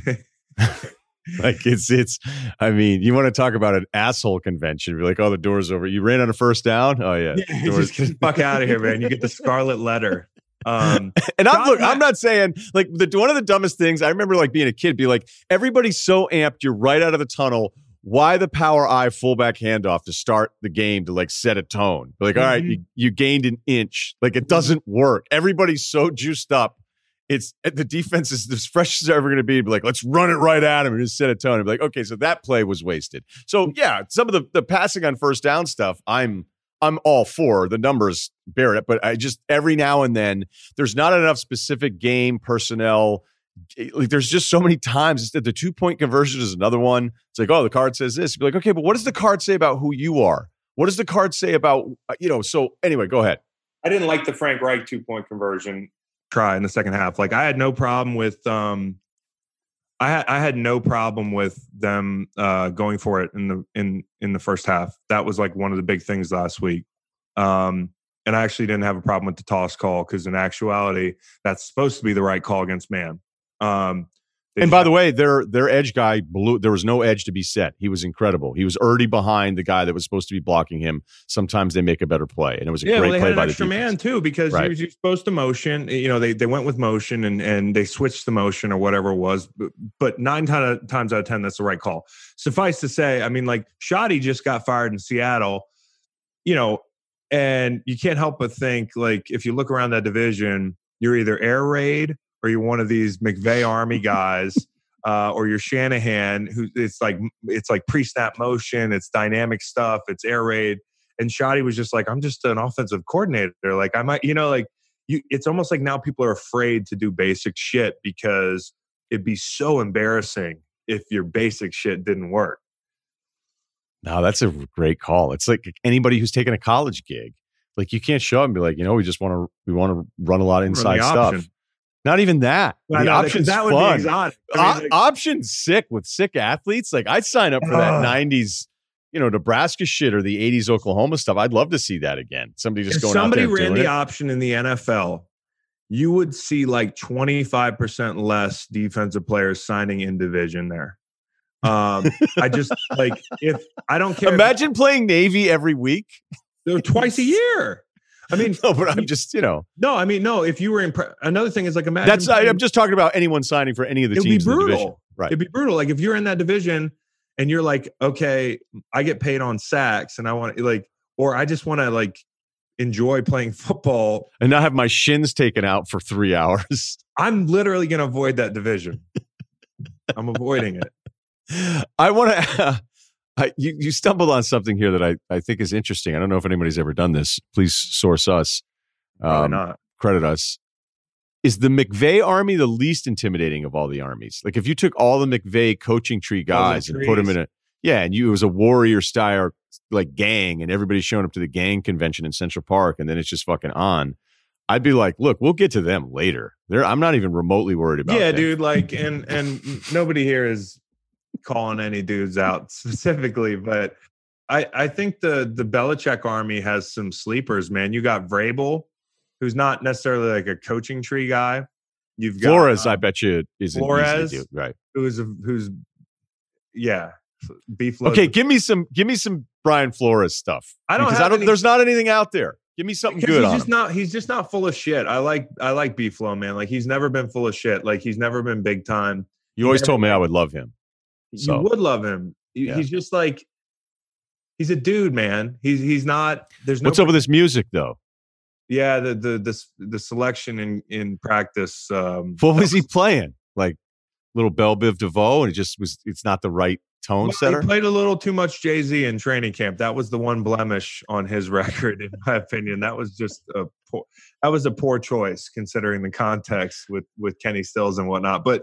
like it's I mean, you want to talk about an asshole convention. You're like, oh, the door's over. You ran on a first down? Oh yeah. Just get the fuck out of here, man. You get the scarlet letter. And I'm not saying like one of the dumbest things. I remember like being a kid, be like, everybody's so amped, you're right out of the tunnel. Why the power I fullback handoff to start the game to like set a tone? Like, all right, you gained an inch. Like it doesn't work. Everybody's so juiced up. It's the defense is as fresh as they're ever going to be. Be like, let's run it right at him and just set a tone. And be like, okay, so that play was wasted. So yeah, some of the passing on first down stuff, I'm all for. The numbers bear it, but I just every now and then there's not enough specific game personnel. Like there's just so many times that the 2-point conversion is another one. It's like, oh, the card says this. You'd be like, okay, but what does the card say about who you are? What does the card say about, so anyway, go ahead. I didn't like the Frank Reich 2-point conversion try in the second half. Like I had no problem with, I had no problem with them going for it in the first half. That was like one of the big things last week. And I actually didn't have a problem with the toss call because in actuality, that's supposed to be the right call against man. And by the way, their edge guy blew. There was no edge to be set. He was incredible. He was already behind the guy that was supposed to be blocking him. Sometimes they make a better play, and it was a great play by the defense. Man too, because he was supposed to motion. They went with motion and they switched the motion or whatever it was. But 9 times out of 10, that's the right call. Suffice to say, I mean, like Shoddy just got fired in Seattle, and you can't help but think like if you look around that division, you're either air raid or you're one of these McVay Army guys, or you're Shanahan, who it's like pre-snap motion, it's dynamic stuff, it's air raid. And Shoddy was just like, I'm just an offensive coordinator. Like I might, it's almost like now people are afraid to do basic shit because it'd be so embarrassing if your basic shit didn't work. No, that's a great call. It's like anybody who's taken a college gig, like you can't show up and be like, we want to run a lot of inside stuff. Not even that. The option's that would fun. Be exotic. Option's sick with sick athletes. Like I'd sign up for that 90s, Nebraska shit or the 80s Oklahoma stuff. I'd love to see that again. Somebody just going out there. If somebody ran the option in the NFL, you would see like 25% less defensive players signing in division there. I just like if I don't care. Imagine playing Navy every week. Twice a year. I mean, no, but I'm just, No, I mean, no. If you were in, another thing is like imagine. I'm just talking about anyone signing for any of the teams in the division. Right. It'd be brutal. Like if you're in that division and you're like, okay, I get paid on sacks, and I want or I just want to enjoy playing football and not have my shins taken out for 3 hours. I'm literally going to avoid that division. I'm avoiding it. I want to. You stumbled on something here that I think is interesting. I don't know if anybody's ever done this. Please source us. Probably not. Credit us. Is the McVay army the least intimidating of all the armies? Like if you took all the McVay coaching tree guys and put them in it was a warrior style gang, and everybody's showing up to the gang convention in Central Park, and then it's just fucking on. I'd be like, look, we'll get to them later. I'm not even remotely worried about. Yeah, dude. And nobody here is calling any dudes out specifically, but I think the Belichick army has some sleepers, man. You got Vrabel, who's not necessarily like a coaching tree guy. You've got Flores, I bet you is Flores, easy to do, right? Who's beef. Okay, give me some Brian Flores stuff. There's not anything out there. Give me something good on him. He's just not full of shit. I like B-Flow, man. Like he's never been full of shit. Like he's never been big time. You always told me I would love him. So. You would love him. Yeah. He's just he's a dude, man. He's not. There's no. What's up with this music though? Yeah, the selection in practice. What was he playing? Like little Belle Biv DeVoe, and it's not the right tone setter. He played a little too much Jay-Z in training camp. That was the one blemish on his record, in my opinion. That was just a poor choice considering the context with Kenny Stills and whatnot. But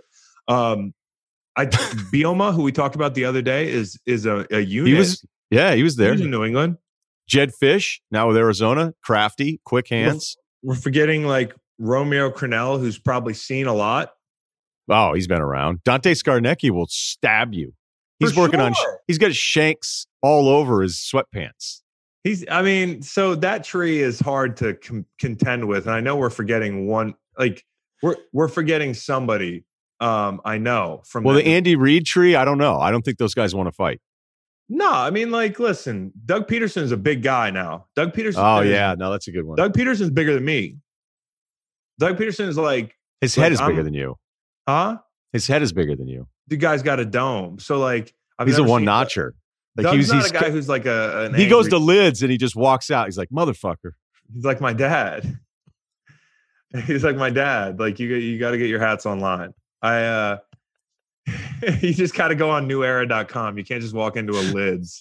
Bielema, who we talked about the other day, is a unit. He was there. He was in New England. Jed Fish, now with Arizona, crafty, quick hands. We're forgetting Romeo Crennel, who's probably seen a lot. Oh, he's been around. Dante Scarnecchia will stab you. He's he's got shanks all over his sweatpants. So that tree is hard to contend with. And I know we're forgetting one, we're forgetting somebody. I know from the Andy Reid tree. I don't know. I don't think those guys want to fight. No, I mean, listen, Doug Peterson is a big guy now. Doug Peterson. Oh yeah, no, that's a good one. Doug Peterson's bigger than me. Doug Peterson is his head is bigger than you. Huh? His head is bigger than you. The guy's got a dome, so he's a one-notcher. Doug's not a guy who's he goes to lids and he just walks out. He's like, motherfucker. He's like my dad. He's like my dad. You got to get your hats online. You just got to go on newera.com. You can't just walk into a lids.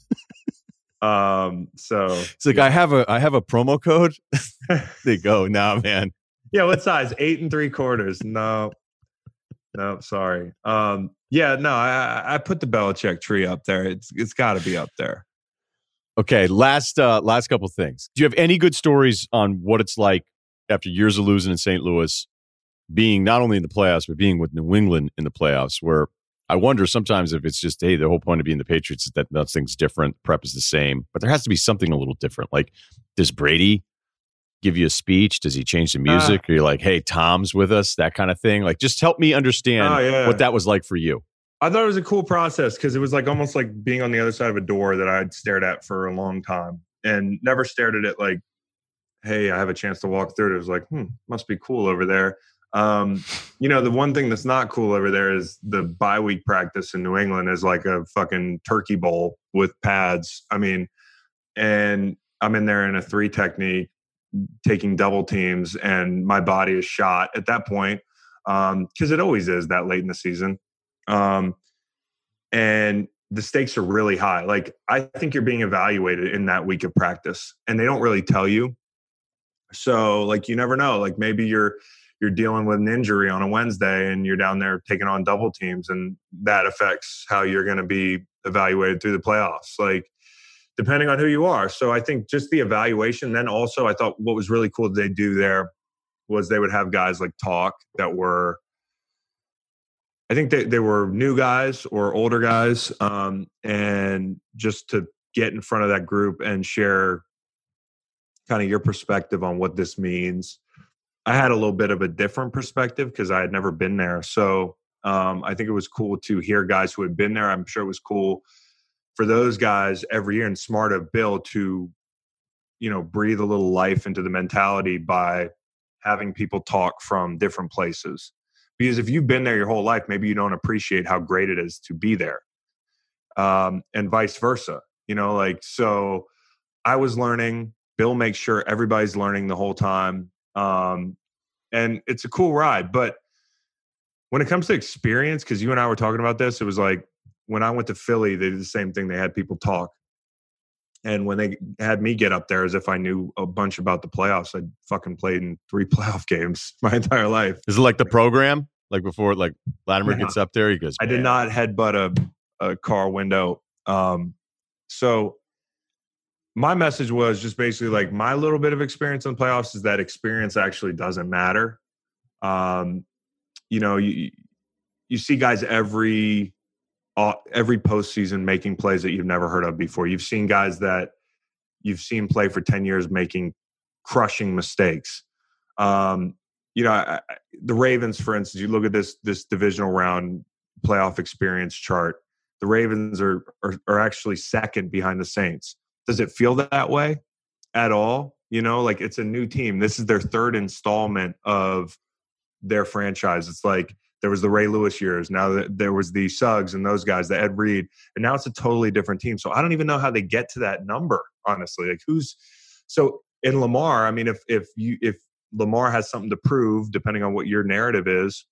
So it's I have a promo code. They go, nah, man. Yeah, what size? 8 3/4. No, sorry. I put the Belichick tree up there. It's got to be up there. Okay, last couple things. Do you have any good stories on what it's like after years of losing in St. Louis, being not only in the playoffs but being with New England in the playoffs? Where I wonder sometimes if it's just, hey, the whole point of being the Patriots is that nothing's different, prep is the same, but there has to be something a little different. Like, does Brady give you a speech? Does he change the music? Or you're like, hey, Tom's with us, that kind of thing? Just help me understand what that was like for you. I thought it was a cool process because it was almost like being on the other side of a door that I'd stared at for a long time and never stared at it hey, I have a chance to walk through it. It was must be cool over there. The one thing that's not cool over there is the bye week practice in New England is like a fucking turkey bowl with pads. And I'm in there in a 3 technique, taking double teams, and my body is shot at that point. Cause it always is that late in the season. And the stakes are really high. I think you're being evaluated in that week of practice and they don't really tell you. So you never know, maybe you're dealing with an injury on a Wednesday and you're down there taking on double teams, and that affects how you're going to be evaluated through the playoffs. Depending on who you are. So I think just the evaluation. Then also I thought what was really cool that they do there was they would have guys talk that were, I think they were new guys or older guys. And just to get in front of that group and share kind of your perspective on what this means. I had a little bit of a different perspective because I had never been there. So I think it was cool to hear guys who had been there. I'm sure it was cool for those guys every year, and smart of Bill to, breathe a little life into the mentality by having people talk from different places. Because if you've been there your whole life, maybe you don't appreciate how great it is to be there. And vice versa, so I was learning. Bill makes sure everybody's learning the whole time. And it's a cool ride. But when it comes to experience, because you and I were talking about this, it was like when I went to Philly, they did the same thing. They had people talk. And when they had me get up there as if I knew a bunch about the playoffs, I'd fucking played in 3 playoff games my entire life. Is it like the program? Like before, like Latimer gets up there, he goes, I did not headbutt a car window. So my message was just basically like my little bit of experience in playoffs is that experience actually doesn't matter. You see guys every postseason making plays that you've never heard of before. You've seen guys that you've seen play for 10 years making crushing mistakes. The Ravens, for instance, you look at this divisional round playoff experience chart. The Ravens are actually second behind the Saints. Does it feel that way at all? Like it's a new team. This is their third installment of their franchise. It's like there was the Ray Lewis years. Now there was the Suggs and those guys, the Ed Reed, and now it's a totally different team. So I don't even know how they get to that number, honestly. Like so in Lamar, I mean, if Lamar has something to prove, depending on what your narrative is,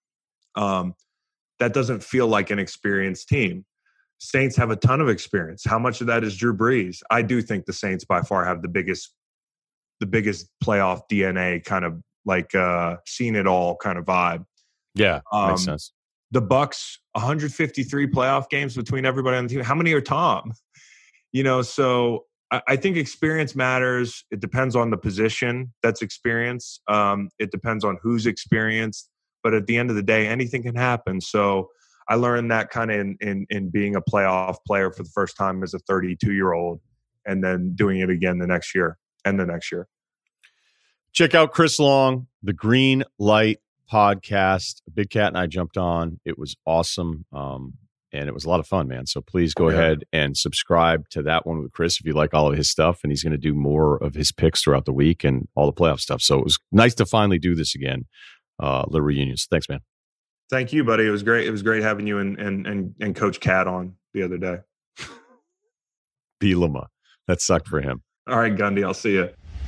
that doesn't feel like an experienced team. Saints have a ton of experience. How much of that is Drew Brees? I do think the Saints by far have the biggest playoff DNA, kind of like seen it all kind of vibe. Yeah, makes sense. The Bucks, 153 playoff games between everybody on the team. How many are Tom? So I think experience matters. It depends on the position that's experience. It depends on who's experienced. But at the end of the day, anything can happen. So I learned that kind of in being a playoff player for the first time as a 32-year-old, and then doing it again the next year and the next year. Check out Chris Long, the Green Light Podcast. Big Cat and I jumped on. It was awesome. And it was a lot of fun, man. So please go ahead and subscribe to that one with Chris if you like all of his stuff. And he's going to do more of his picks throughout the week and all the playoff stuff. So it was nice to finally do this again. Little reunions. Thanks, man. Thank you, buddy. It was great. It was great having you and Coach Cat on the other day. Bielema. That sucked for him. All right, Gundy. I'll see you.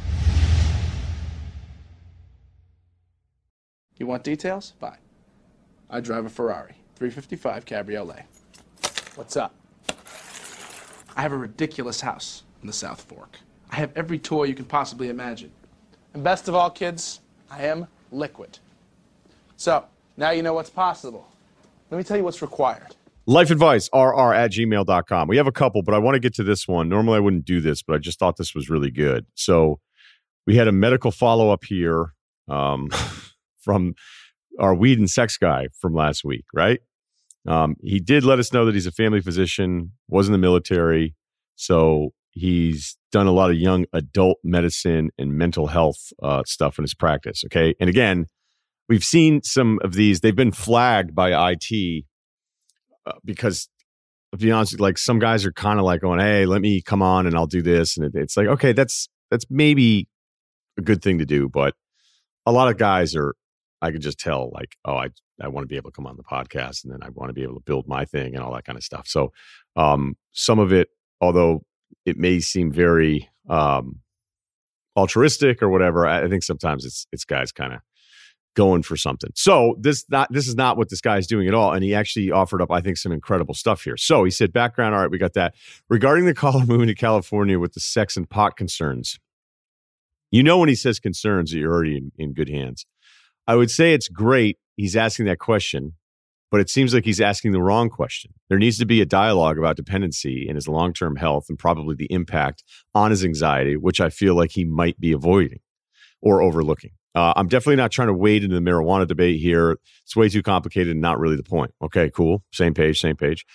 You want details? Fine. I drive a Ferrari 355 Cabriolet. What's up? I have a ridiculous house in the South Fork. I have every toy you can possibly imagine. And best of all, kids, I am liquid. So, now you know what's possible. Let me tell you what's required. Life advice, rr@gmail.com. We have a couple, but I want to get to this one. Normally I wouldn't do this, but I just thought this was really good. So we had a medical follow-up here from our weed and sex guy from last week, right? He did let us know that he's a family physician, was in the military. So he's done a lot of young adult medicine and mental health stuff in his practice. Okay. And again, we've seen some of these. They've been flagged by IT because, to be honest, like some guys are kind of like going, "Hey, let me come on and I'll do this." And it's like, okay, that's maybe a good thing to do. But a lot of guys are, I could just tell, like, oh, I want to be able to come on the podcast, and then I want to be able to build my thing and all that kind of stuff. So some of it, although it may seem very altruistic or whatever, I think sometimes it's guys kind of going for something. So this is not what this guy is doing at all. And he actually offered up, I think, some incredible stuff here. So he said, background, all right, we got that. Regarding the caller moving to California with the sex and pot concerns, when he says concerns, that you're already in good hands. I would say it's great he's asking that question, but it seems like he's asking the wrong question. There needs to be a dialogue about dependency and his long-term health and probably the impact on his anxiety, which I feel like he might be avoiding or overlooking. I'm definitely not trying to wade into the marijuana debate here. It's way too complicated and not really the point. Okay, cool. Same page.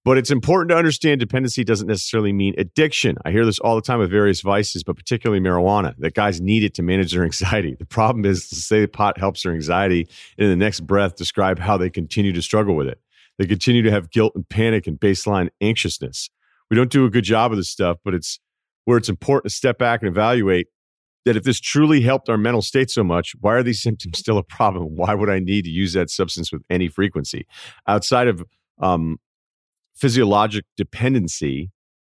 But it's important to understand dependency doesn't necessarily mean addiction. I hear this all the time with various vices, but particularly marijuana, that guys need it to manage their anxiety. The problem is to say pot helps their anxiety and in the next breath describe how they continue to struggle with it. They continue to have guilt and panic and baseline anxiousness. We don't do a good job of this stuff, but it's where it's important to step back and evaluate that if this truly helped our mental state so much, why are these symptoms still a problem? Why would I need to use that substance with any frequency? Outside of physiologic dependency,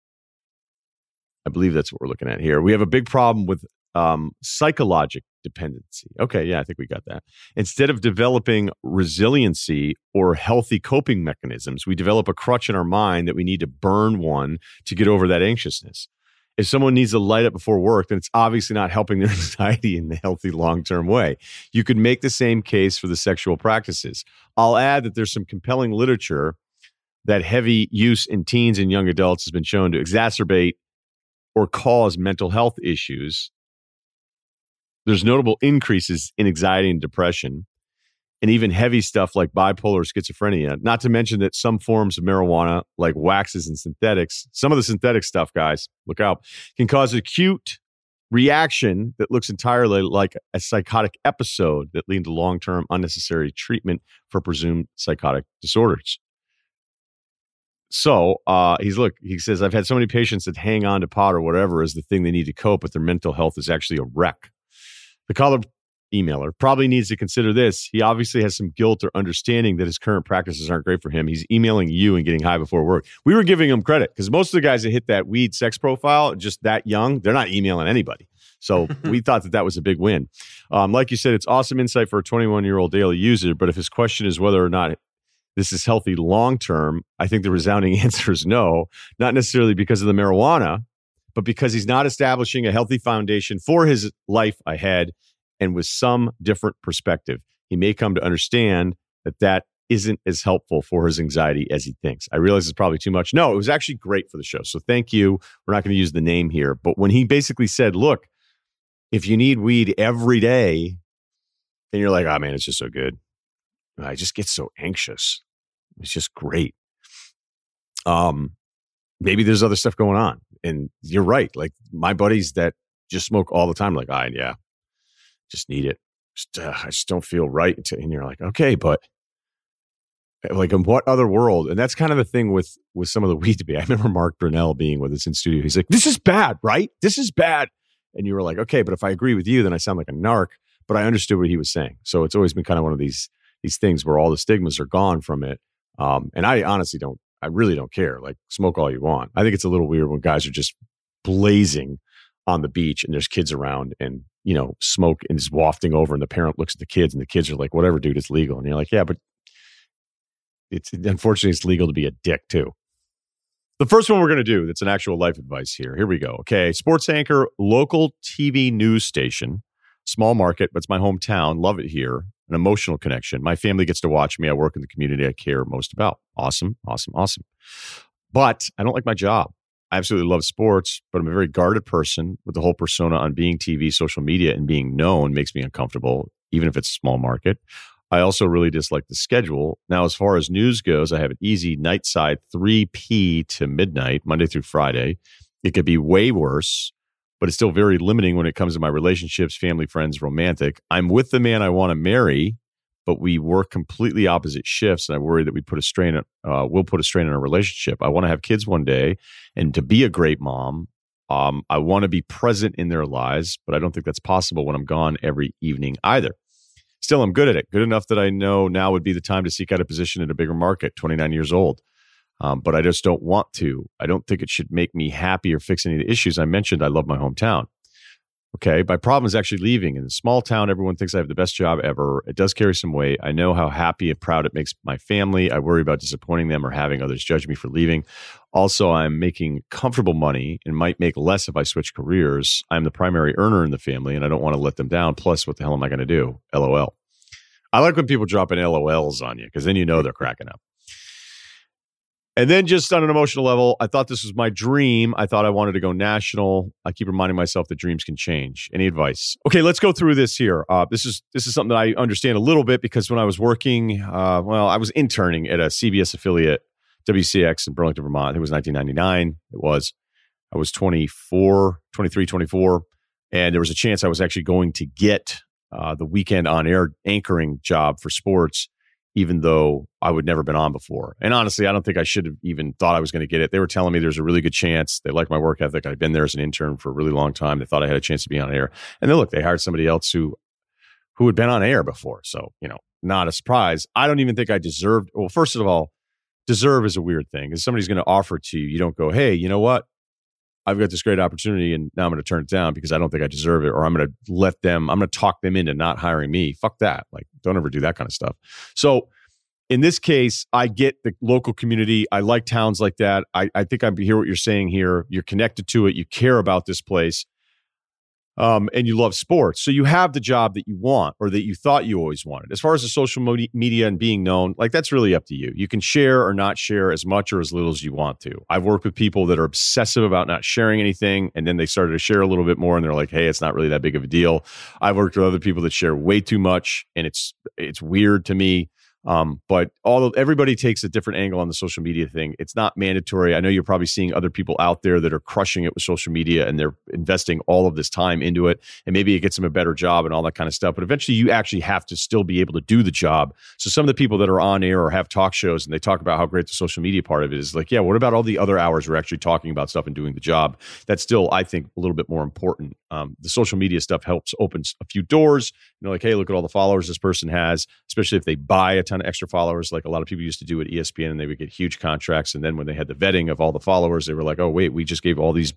I believe that's what we're looking at here. We have a big problem with psychologic dependency. Okay, yeah, I think we got that. Instead of developing resiliency or healthy coping mechanisms, we develop a crutch in our mind that we need to burn one to get over that anxiousness. If someone needs to light up before work, then it's obviously not helping their anxiety in the healthy long-term way. You could make the same case for the sexual practices. I'll add that there's some compelling literature that heavy use in teens and young adults has been shown to exacerbate or cause mental health issues. There's notable increases in anxiety and depression, and even heavy stuff like bipolar or schizophrenia. Not to mention that some forms of marijuana, like waxes and synthetics, some of the synthetic stuff, guys, look out, can cause acute reaction that looks entirely like a psychotic episode that lead to long-term unnecessary treatment for presumed psychotic disorders. So he says, I've had so many patients that hang on to pot or whatever as the thing they need to cope, but their mental health is actually a wreck. The caller emailer probably needs to consider this. He obviously has some guilt or understanding that his current practices aren't great for him. He's emailing you and getting high before work. We were giving him credit because most of the guys that hit that weed sex profile, just that young, they're not emailing anybody. So we thought that was a big win. Like you said, it's awesome insight for a 21-year-old daily user, but if his question is whether or not this is healthy long-term, I think the resounding answer is no, not necessarily because of the marijuana, but because he's not establishing a healthy foundation for his life ahead. And with some different perspective, he may come to understand that isn't as helpful for his anxiety as he thinks. I realize it's probably too much. No, it was actually great for the show. So thank you. We're not going to use the name here. But when he basically said, look, if you need weed every day, then you're like, oh man, it's just so good. I just get so anxious. It's just great. Maybe there's other stuff going on. And you're right. Like my buddies that just smoke all the time, like, yeah, just need it. I just don't feel right. And you're like, okay, but like in what other world? And that's kind of the thing with some of the weed to be. I remember Mark Brunell being with us in studio. He's like, this is bad, right? This is bad. And you were like, okay, but if I agree with you, then I sound like a narc. But I understood what he was saying. So it's always been kind of one of these things where all the stigmas are gone from it. And I honestly I really don't care. Like smoke all you want. I think it's a little weird when guys are just blazing on the beach and there's kids around and, smoke and is wafting over and the parent looks at the kids and the kids are like, whatever, dude, it's legal. And you're like, yeah, but unfortunately it's legal to be a dick too. The first one we're going to do, that's an actual life advice here. Here we go. Okay. Sports anchor, local TV news station, small market, but it's my hometown. Love it here. An emotional connection. My family gets to watch me. I work in the community I care most about. Awesome. But I don't like my job. I absolutely love sports, but I'm a very guarded person with the whole persona on being TV, social media, and being known makes me uncomfortable, even if it's a small market. I also really dislike the schedule. Now, as far as news goes, I have an easy night side 3 p to midnight, Monday through Friday. It could be way worse, but it's still very limiting when it comes to my relationships, family, friends, romantic. I'm with the man I want to marry, but we work completely opposite shifts, and I worry that we'll put a strain on our relationship. I want to have kids one day, and to be a great mom, I want to be present in their lives, but I don't think that's possible when I'm gone every evening either. Still, I'm good at it. Good enough that I know now would be the time to seek out a position in a bigger market, 29 years old. But I just don't want to. I don't think it should make me happy or fix any of the issues. I mentioned I love my hometown. Okay, my problem is actually leaving. In a small town, everyone thinks I have the best job ever. It does carry some weight. I know how happy and proud it makes my family. I worry about disappointing them or having others judge me for leaving. Also, I'm making comfortable money and might make less if I switch careers. I'm the primary earner in the family, and I don't want to let them down. Plus, what the hell am I going to do? LOL. I like when people drop in LOLs on you because then you know they're cracking up. And then just on an emotional level, I thought this was my dream. I thought I wanted to go national. I keep reminding myself that dreams can change. Any advice? Okay, let's go through this here. This is something that I understand a little bit because when I was working, I was interning at a CBS affiliate WCX in Burlington, Vermont. I think it was 1999. I was 23, 24. And there was a chance I was actually going to get the weekend on-air anchoring job for sports, even though I would never been on before. And honestly, I don't think I should have even thought I was going to get it. They were telling me there's a really good chance. They liked my work ethic. I'd been there as an intern for a really long time. They thought I had a chance to be on air. And then look, they hired somebody else who had been on air before. So, not a surprise. I don't even think I deserved. Well, first of all, deserve is a weird thing. If somebody's going to offer it to you, you don't go, hey, you know what? I've got this great opportunity and now I'm going to turn it down because I don't think I deserve it, or I'm going to talk them into not hiring me. Fuck that. Like, don't ever do that kind of stuff. So in this case, I get the local community. I like towns like that. I think I hear what you're saying here. You're connected to it. You care about this place. And you love sports. So you have the job that you want, or that you thought you always wanted. As far as the social media and being known, like, that's really up to you. You can share or not share as much or as little as you want to. I've worked with people that are obsessive about not sharing anything, and then they started to share a little bit more and they're like, hey, it's not really that big of a deal. I've worked with other people that share way too much, and it's weird to me. But everybody takes a different angle on the social media thing. It's not mandatory. I know you're probably seeing other people out there that are crushing it with social media and they're investing all of this time into it, and maybe it gets them a better job and all that kind of stuff. But eventually you actually have to still be able to do the job. So some of the people that are on air or have talk shows and they talk about how great the social media part of it is, like, yeah, what about all the other hours we're actually talking about stuff and doing the job? That's still, I think, a little bit more important. The social media stuff helps opens a few doors. Like, hey, look at all the followers this person has, especially if they buy a ton of extra followers, like a lot of people used to do at ESPN, and they would get huge contracts. And then when they had the vetting of all the followers, they were like, oh, wait, we just gave all these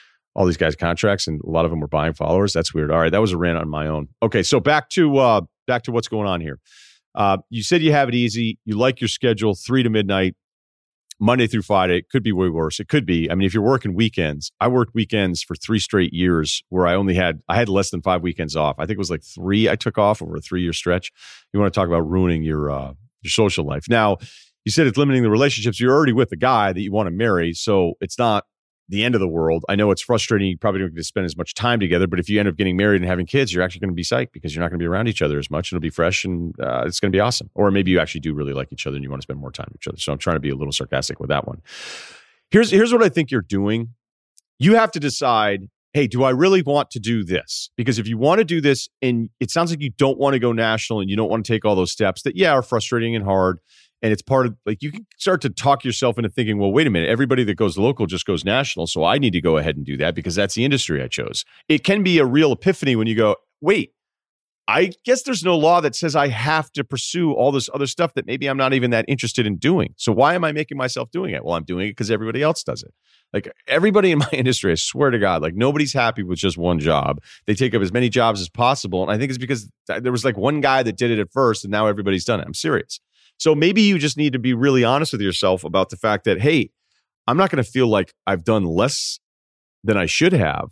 guys contracts, and a lot of them were buying followers. That's weird. All right, that was a rant on my own. Okay, so back to what's going on here. You said you have it easy. You like your schedule, 3 to midnight, Monday through Friday. It could be way worse. It could be. I mean, if you're working weekends, I worked weekends for 3 straight years where I had less than 5 weekends off. I think it was like 3 I took off over a 3-year stretch. You want to talk about ruining your social life. Now, you said it's limiting the relationships. You're already with the guy that you want to marry, so it's not the end of the world. I know it's frustrating. You probably don't get to spend as much time together, but if you end up getting married and having kids, you're actually going to be psyched because you're not going to be around each other as much. It'll be fresh, and it's going to be awesome. Or maybe you actually do really like each other and you want to spend more time with each other. So I'm trying to be a little sarcastic with that one. Here's what I think you're doing. You have to decide, hey, do I really want to do this? Because if you want to do this and it sounds like you don't want to go national and you don't want to take all those steps that, are frustrating and hard, and it's part of, like, you can start to talk yourself into thinking, well, wait a minute, everybody that goes local just goes national, so I need to go ahead and do that because that's the industry I chose. It can be a real epiphany when you go, wait, I guess there's no law that says I have to pursue all this other stuff that maybe I'm not even that interested in doing. So why am I making myself doing it? Well, I'm doing it because everybody else does it. Like, everybody in my industry, I swear to God, like, nobody's happy with just one job. They take up as many jobs as possible. And I think it's because there was like one guy that did it at first and now everybody's done it. I'm serious. So maybe you just need to be really honest with yourself about the fact that, hey, I'm not going to feel like I've done less than I should have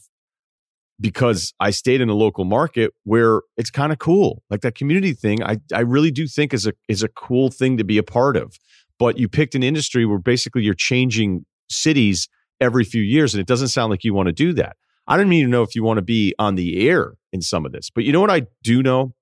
because I stayed in a local market where it's kind of cool. Like, that community thing, I really do think is a cool thing to be a part of. But you picked an industry where basically you're changing cities every few years, and it doesn't sound like you want to do that. I don't even know if you want to be on the air in some of this. But you know what I do know?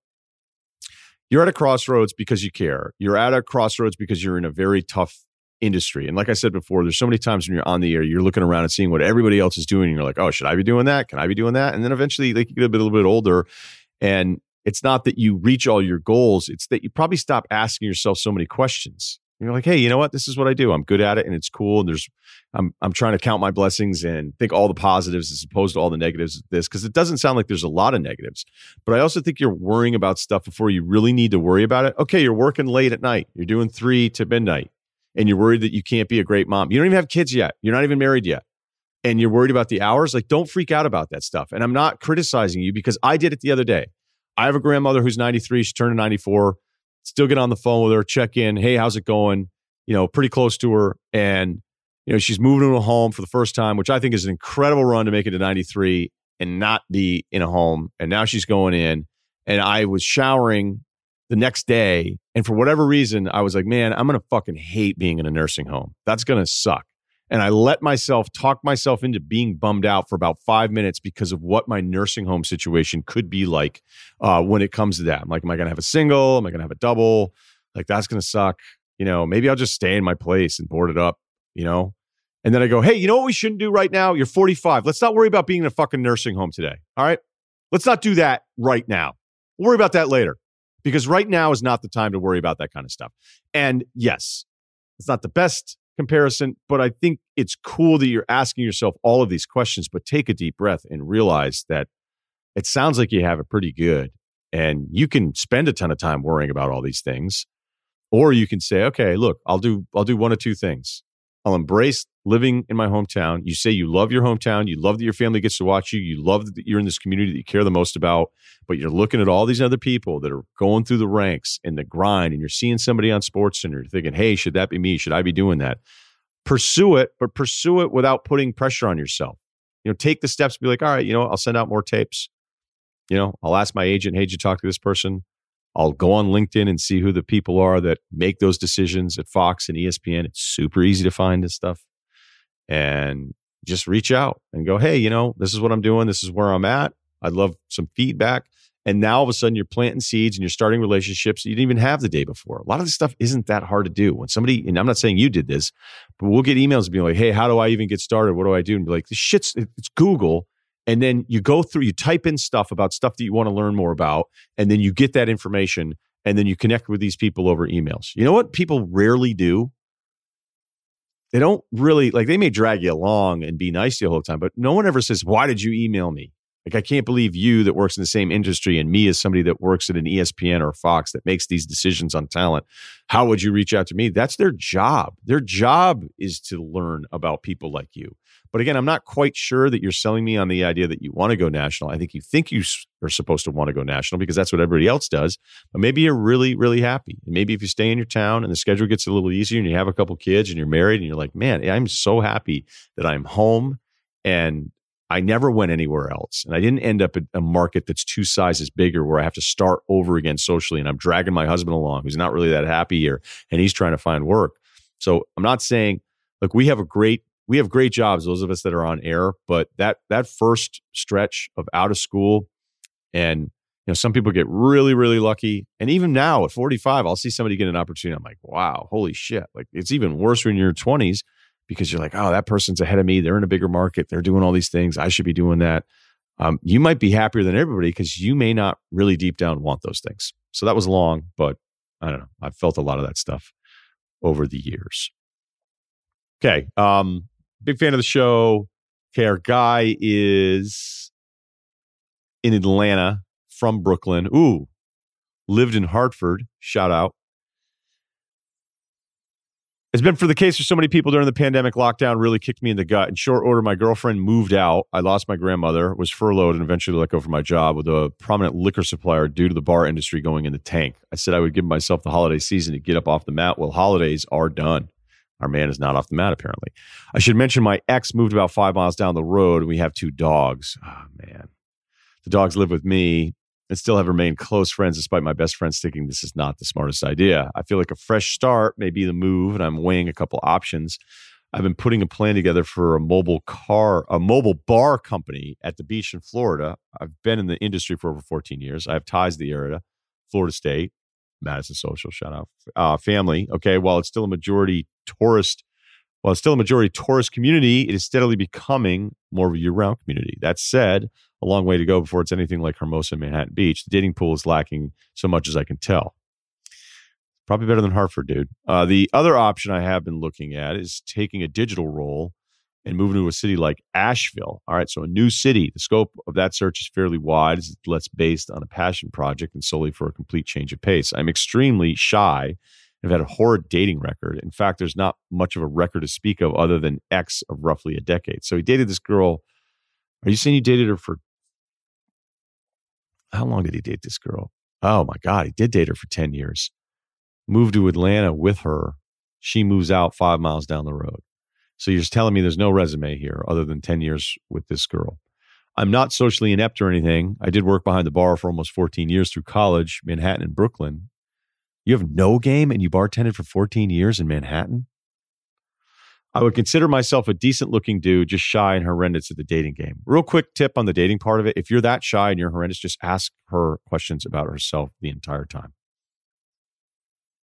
You're at a crossroads because you care. You're at a crossroads because you're in a very tough industry. And like I said before, there's so many times when you're on the air, you're looking around and seeing what everybody else is doing. And you're like, oh, should I be doing that? Can I be doing that? And then eventually, like, you get a little bit older, and it's not that you reach all your goals. It's that you probably stop asking yourself so many questions. You're like, hey, you know what? This is what I do. I'm good at it, and it's cool. And I'm trying to count my blessings and think all the positives as opposed to all the negatives of this, because it doesn't sound like there's a lot of negatives. But I also think you're worrying about stuff before you really need to worry about it. Okay, you're working late at night. You're doing 3 to midnight, and you're worried that you can't be a great mom. You don't even have kids yet. You're not even married yet. And you're worried about the hours. Like, don't freak out about that stuff. And I'm not criticizing you because I did it the other day. I have a grandmother who's 93. She turned 94. Still get on the phone with her, check in. Hey, how's it going? Pretty close to her. And, she's moving to a home for the first time, which I think is an incredible run to make it to 93 and not be in a home. And now she's going in. And I was showering the next day. And for whatever reason, I was like, man, I'm going to fucking hate being in a nursing home. That's going to suck. And I let myself talk myself into being bummed out for about 5 minutes because of what my nursing home situation could be like when it comes to that. I'm like, am I going to have a single? Am I going to have a double? Like, that's going to suck. maybe I'll just stay in my place and board it up, And then I go, hey, you know what we shouldn't do right now? You're 45. Let's not worry about being in a fucking nursing home today. All right? Let's not do that right now. We'll worry about that later. Because right now is not the time to worry about that kind of stuff. And yes, it's not the best comparison, but I think it's cool that you're asking yourself all of these questions, but take a deep breath and realize that it sounds like you have it pretty good. And you can spend a ton of time worrying about all these things. Or you can say, okay, look, I'll do one of two things. I'll embrace living in my hometown. You say you love your hometown. You love that your family gets to watch you. You love that you're in this community that you care the most about. But you're looking at all these other people that are going through the ranks and the grind, and you're seeing somebody on SportsCenter. You're thinking, hey, should that be me? Should I be doing that? Pursue it, but pursue it without putting pressure on yourself. Take the steps. Be like, all right, I'll send out more tapes. I'll ask my agent, hey, did you talk to this person? I'll go on LinkedIn and see who the people are that make those decisions at Fox and ESPN. It's super easy to find this stuff. And just reach out and go, hey, this is what I'm doing. This is where I'm at. I'd love some feedback. And now all of a sudden you're planting seeds and you're starting relationships that you didn't even have the day before. A lot of this stuff isn't that hard to do. When somebody, and I'm not saying you did this, but we'll get emails being like, hey, how do I even get started? What do I do? And be like, it's Google. And then you go through, you type in stuff about stuff that you want to learn more about, and then you get that information, and then you connect with these people over emails. You know what people rarely do? They don't really, they may drag you along and be nice to you the whole time, but no one ever says, why did you email me? I can't believe you that works in the same industry and me as somebody that works at an ESPN or Fox that makes these decisions on talent. How would you reach out to me? That's their job. Their job is to learn about people like you. But again, I'm not quite sure that you're selling me on the idea that you want to go national. I think you are supposed to want to go national because that's what everybody else does. But maybe you're really, really happy. And maybe if you stay in your town and the schedule gets a little easier and you have a couple kids and you're married and you're like, man, I'm so happy that I'm home and I never went anywhere else. And I didn't end up in a market that's 2 sizes bigger where I have to start over again socially. And I'm dragging my husband along who's not really that happy here and he's trying to find work. So I'm not saying, look, we have great jobs, those of us that are on air, but that first stretch of out of school and some people get really, really lucky. And even now at 45, I'll see somebody get an opportunity. I'm like, wow, holy shit. It's even worse when you're in your 20s because you're like, oh, that person's ahead of me. They're in a bigger market. They're doing all these things. I should be doing that. You might be happier than everybody because you may not really deep down want those things. So that was long, but I don't know. I've felt a lot of that stuff over the years. Okay. Big fan of the show. Okay, our guy is in Atlanta from Brooklyn. Ooh, lived in Hartford. Shout out. It's been for the case for so many people during the pandemic. Lockdown really kicked me in the gut. In short order, my girlfriend moved out. I lost my grandmother, was furloughed, and eventually let go from my job with a prominent liquor supplier due to the bar industry going in the tank. I said I would give myself the holiday season to get up off the mat. Well, holidays are done. Our man is not off the mat, apparently. I should mention my ex moved about 5 miles down the road, and we have 2 dogs. Oh, man. The dogs live with me and still have remained close friends despite my best friends thinking this is not the smartest idea. I feel like a fresh start may be the move, and I'm weighing a couple options. I've been putting a plan together for a mobile bar company at the beach in Florida. I've been in the industry for over 14 years. I have ties to the area, Florida State, Madison Social, shout out, family. Okay, while it's still a majority tourist community, it is steadily becoming more of a year-round community. That said, a long way to go before it's anything like Hermosa and Manhattan Beach. The dating pool is lacking so much as I can tell. Probably better than Hartford, dude. The other option I have been looking at is taking a digital role and moving to a city like Asheville. All right, so a new city. The scope of that search is fairly wide. It's less based on a passion project and solely for a complete change of pace. I'm extremely shy. I've had a horrid dating record. In fact, there's not much of a record to speak of other than ex of roughly a decade. So he dated this girl. Are you saying you dated her for, how long did he date this girl? Oh my God, he did date her for 10 years. Moved to Atlanta with her. She moves out 5 miles down the road. So you're just telling me there's no resume here other than 10 years with this girl. I'm not socially inept or anything. I did work behind the bar for almost 14 years through college, Manhattan and Brooklyn. You have no game and you bartended for 14 years in Manhattan? I would consider myself a decent looking dude, just shy and horrendous at the dating game. Real quick tip on the dating part of it. If you're that shy and you're horrendous, just ask her questions about herself the entire time.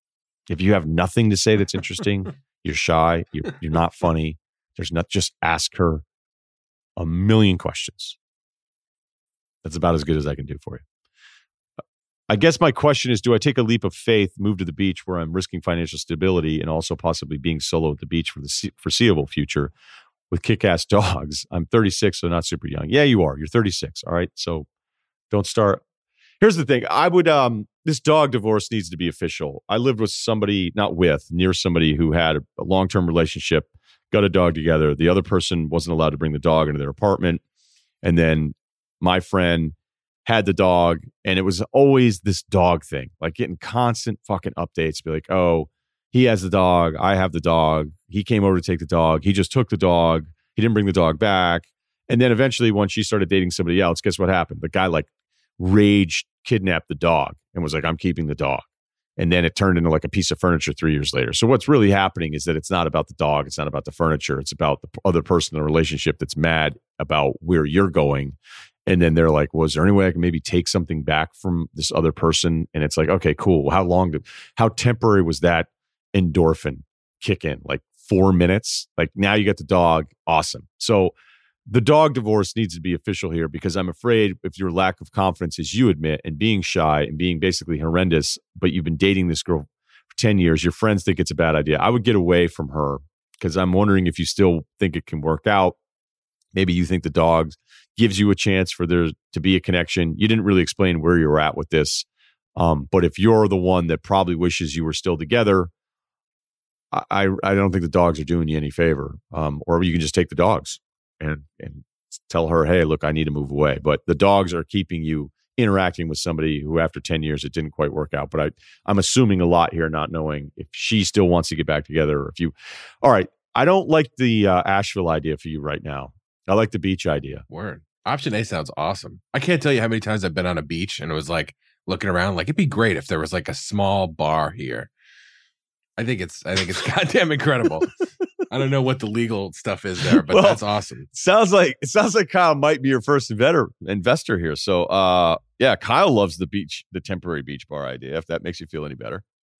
If you have nothing to say that's interesting, you're shy, you're not funny, just ask her a million questions. That's about as good as I can do for you. I guess my question is, do I take a leap of faith, move to the beach where I'm risking financial stability and also possibly being solo at the beach for the foreseeable future with kick-ass dogs? I'm 36, so not super young. Yeah, you are. You're 36. All right. So don't start. Here's the thing. I would, this dog divorce needs to be official. I lived with somebody, near somebody who had a long-term relationship, got a dog together. The other person wasn't allowed to bring the dog into their apartment. And then my friend had the dog, and it was always this dog thing, like getting constant fucking updates. Be like, oh, he has the dog. I have the dog. He came over to take the dog. He just took the dog. He didn't bring the dog back. And then eventually, when she started dating somebody else, guess what happened? The guy rage kidnapped the dog and was like, I'm keeping the dog. And then it turned into like a piece of furniture 3 years later. So what's really happening is that it's not about the dog. It's not about the furniture. It's about the other person in the relationship that's mad about where you're going. And then they're like, well, is there any way I can maybe take something back from this other person? And it's like, okay, cool. How temporary was that endorphin kick in? Like 4 minutes? Like now you got the dog. Awesome. So the dog divorce needs to be official here, because I'm afraid if your lack of confidence, as you admit, and being shy and being basically horrendous, but you've been dating this girl for 10 years, your friends think it's a bad idea. I would get away from her, because I'm wondering if you still think it can work out. Maybe you think the dog gives you a chance for there to be a connection. You didn't really explain where you're at with this. But if you're the one that probably wishes you were still together, I don't think the dogs are doing you any favor. Or you can just take the dogs and tell her, hey, look, I need to move away. But the dogs are keeping you interacting with somebody who after 10 years, it didn't quite work out. But I'm assuming a lot here, not knowing if she still wants to get back together, or if you, all right. I don't like the Asheville idea for you right now. I like the beach idea. Word. Option A sounds awesome. I can't tell you how many times I've been on a beach and it was like looking around, like it'd be great if there was like a small bar here. I think it's goddamn incredible. I don't know what the legal stuff is there, but that's awesome. Sounds like Kyle might be your first investor here. So yeah, Kyle loves the temporary beach bar idea, if that makes you feel any better.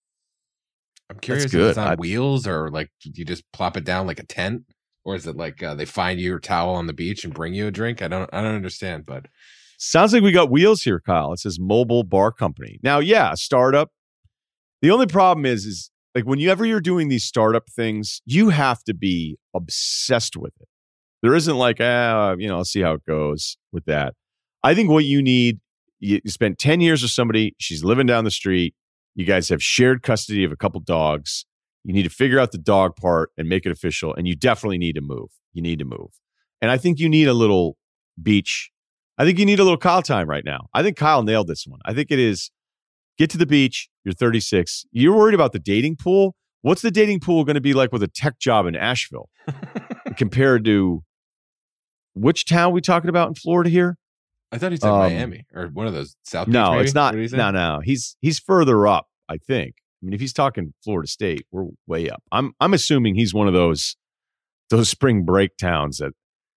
I'm curious if it's on wheels, or like you just plop it down like a tent, or is it like they find your towel on the beach and bring you a drink? I don't understand, but sounds like we got wheels here, Kyle. It says mobile bar company. Now, yeah, startup. The only problem is like whenever you're doing these startup things, you have to be obsessed with it. There isn't like, let's see how it goes with that. I think what you need, you spent 10 years with somebody, she's living down the street, you guys have shared custody of a couple dogs. You need to figure out the dog part and make it official. And you definitely need to move. You need to move. And I think you need a little beach. I think you need a little Kyle time right now. I think Kyle nailed this one. I think it is get to the beach. You're 36. You're worried about the dating pool. What's the dating pool going to be like with a tech job in Asheville compared to which town we talking about in Florida here? I thought he said Miami or one of those South Beach. No, maybe? It's not. No. He's further up, I think. I mean, if he's talking Florida State, we're way up. I'm assuming he's one of those spring break towns that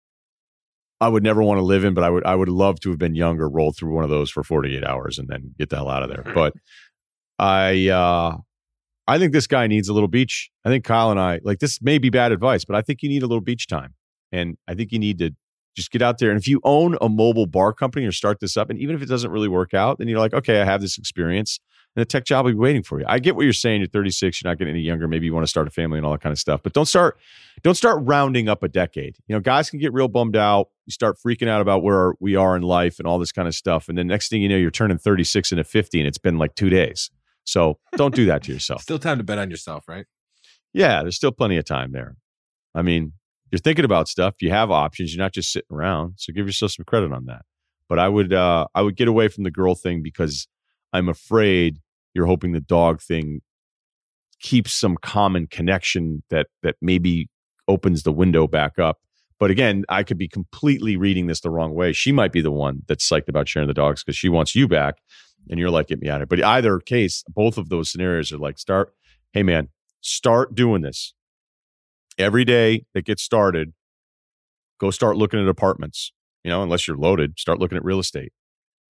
I would never want to live in, but I would love to have been younger, roll through one of those for 48 hours and then get the hell out of there. But I think this guy needs a little beach. I think Kyle and I, like, this may be bad advice, but I think you need a little beach time. And I think you need to just get out there. And if you own a mobile bar company or start this up, and even if it doesn't really work out, then you're like, okay, I have this experience and the tech job will be waiting for you. I get what you're saying. You're 36. You're not getting any younger. Maybe you want to start a family and all that kind of stuff, but don't start rounding up a decade. You know, guys can get real bummed out. You start freaking out about where we are in life and all this kind of stuff. And then next thing you know, you're turning 36 into 50 and it's been like 2 days. So don't do that to yourself. Still time to bet on yourself, right? Yeah, there's still plenty of time there. I mean, you're thinking about stuff. You have options. You're not just sitting around. So give yourself some credit on that. But I would get away from the girl thing, because I'm afraid you're hoping the dog thing keeps some common connection that maybe opens the window back up. But again, I could be completely reading this the wrong way. She might be the one that's psyched about sharing the dogs because she wants you back. And you're like, get me out of here. But either case, both of those scenarios are like, hey man, start doing this. Every day that gets started, go start looking at apartments. You know, unless you're loaded, start looking at real estate.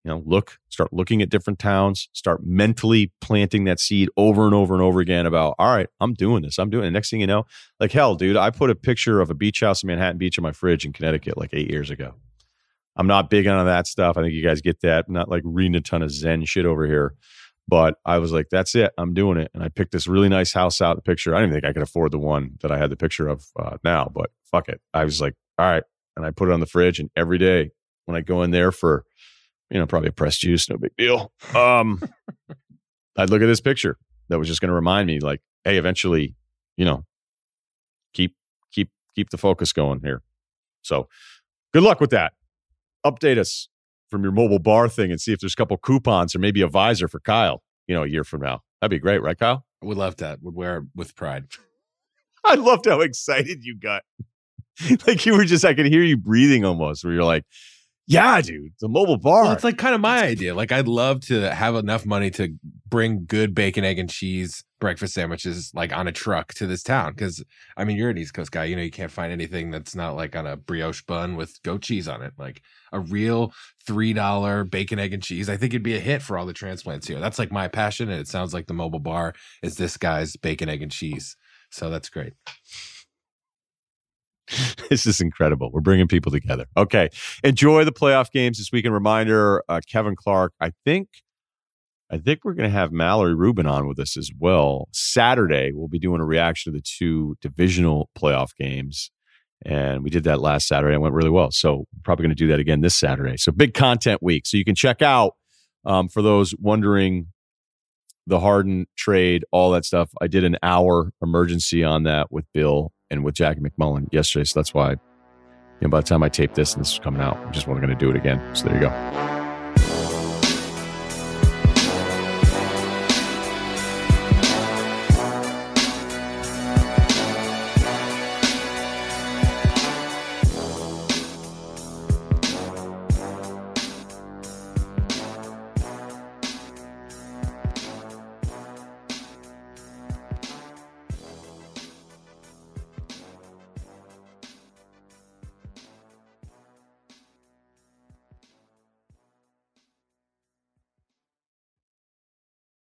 start looking at different towns, start mentally planting that seed over and over and over again about, all right, I'm doing this. I'm doing it. And next thing you know, like hell, dude, I put a picture of a beach house in Manhattan Beach in my fridge in Connecticut like 8 years ago. I'm not big on that stuff. I think you guys get that. I'm not like reading a ton of Zen shit over here. But I was like, that's it. I'm doing it. And I picked this really nice house out, the picture. I didn't even think I could afford the one that I had the picture of now, but fuck it. I was like, all right. And I put it on the fridge. And every day when I go in there for, probably a pressed juice, no big deal. I'd look at this picture that was just going to remind me like, hey, eventually, keep the focus going here. So good luck with that. Update us from your mobile bar thing and see if there's a couple coupons or maybe a visor for Kyle, a year from now. That'd be great, right, Kyle? I would love that. Would wear it with pride. I loved how excited you got. Like you were just, I could hear you breathing almost, where you're like, yeah, dude, the mobile bar. Well, it's like kind of my idea. Like I'd love to have enough money to bring good bacon, egg, and cheese breakfast sandwiches like on a truck to this town. Because you're an East Coast guy. You can't find anything that's not like on a brioche bun with goat cheese on it. Like a real $3 bacon, egg, and cheese. I think it'd be a hit for all the transplants here. That's like my passion. And it sounds like the mobile bar is this guy's bacon, egg, and cheese. So that's great. This is incredible. We're bringing people together. Okay. Enjoy the playoff games this weekend. Reminder, Kevin Clark, I think we're going to have Mallory Rubin on with us as well. Saturday, we'll be doing a reaction to the 2 divisional playoff games. And we did that last Saturday. It went really well. So we're probably going to do that again this Saturday. So big content week. So you can check out, for those wondering, the Harden trade, all that stuff. I did an hour emergency on that with Bill and with Jackie McMullen yesterday. So that's why by the time I tape this and this is coming out, I just wasn't going to do it again. So there you go.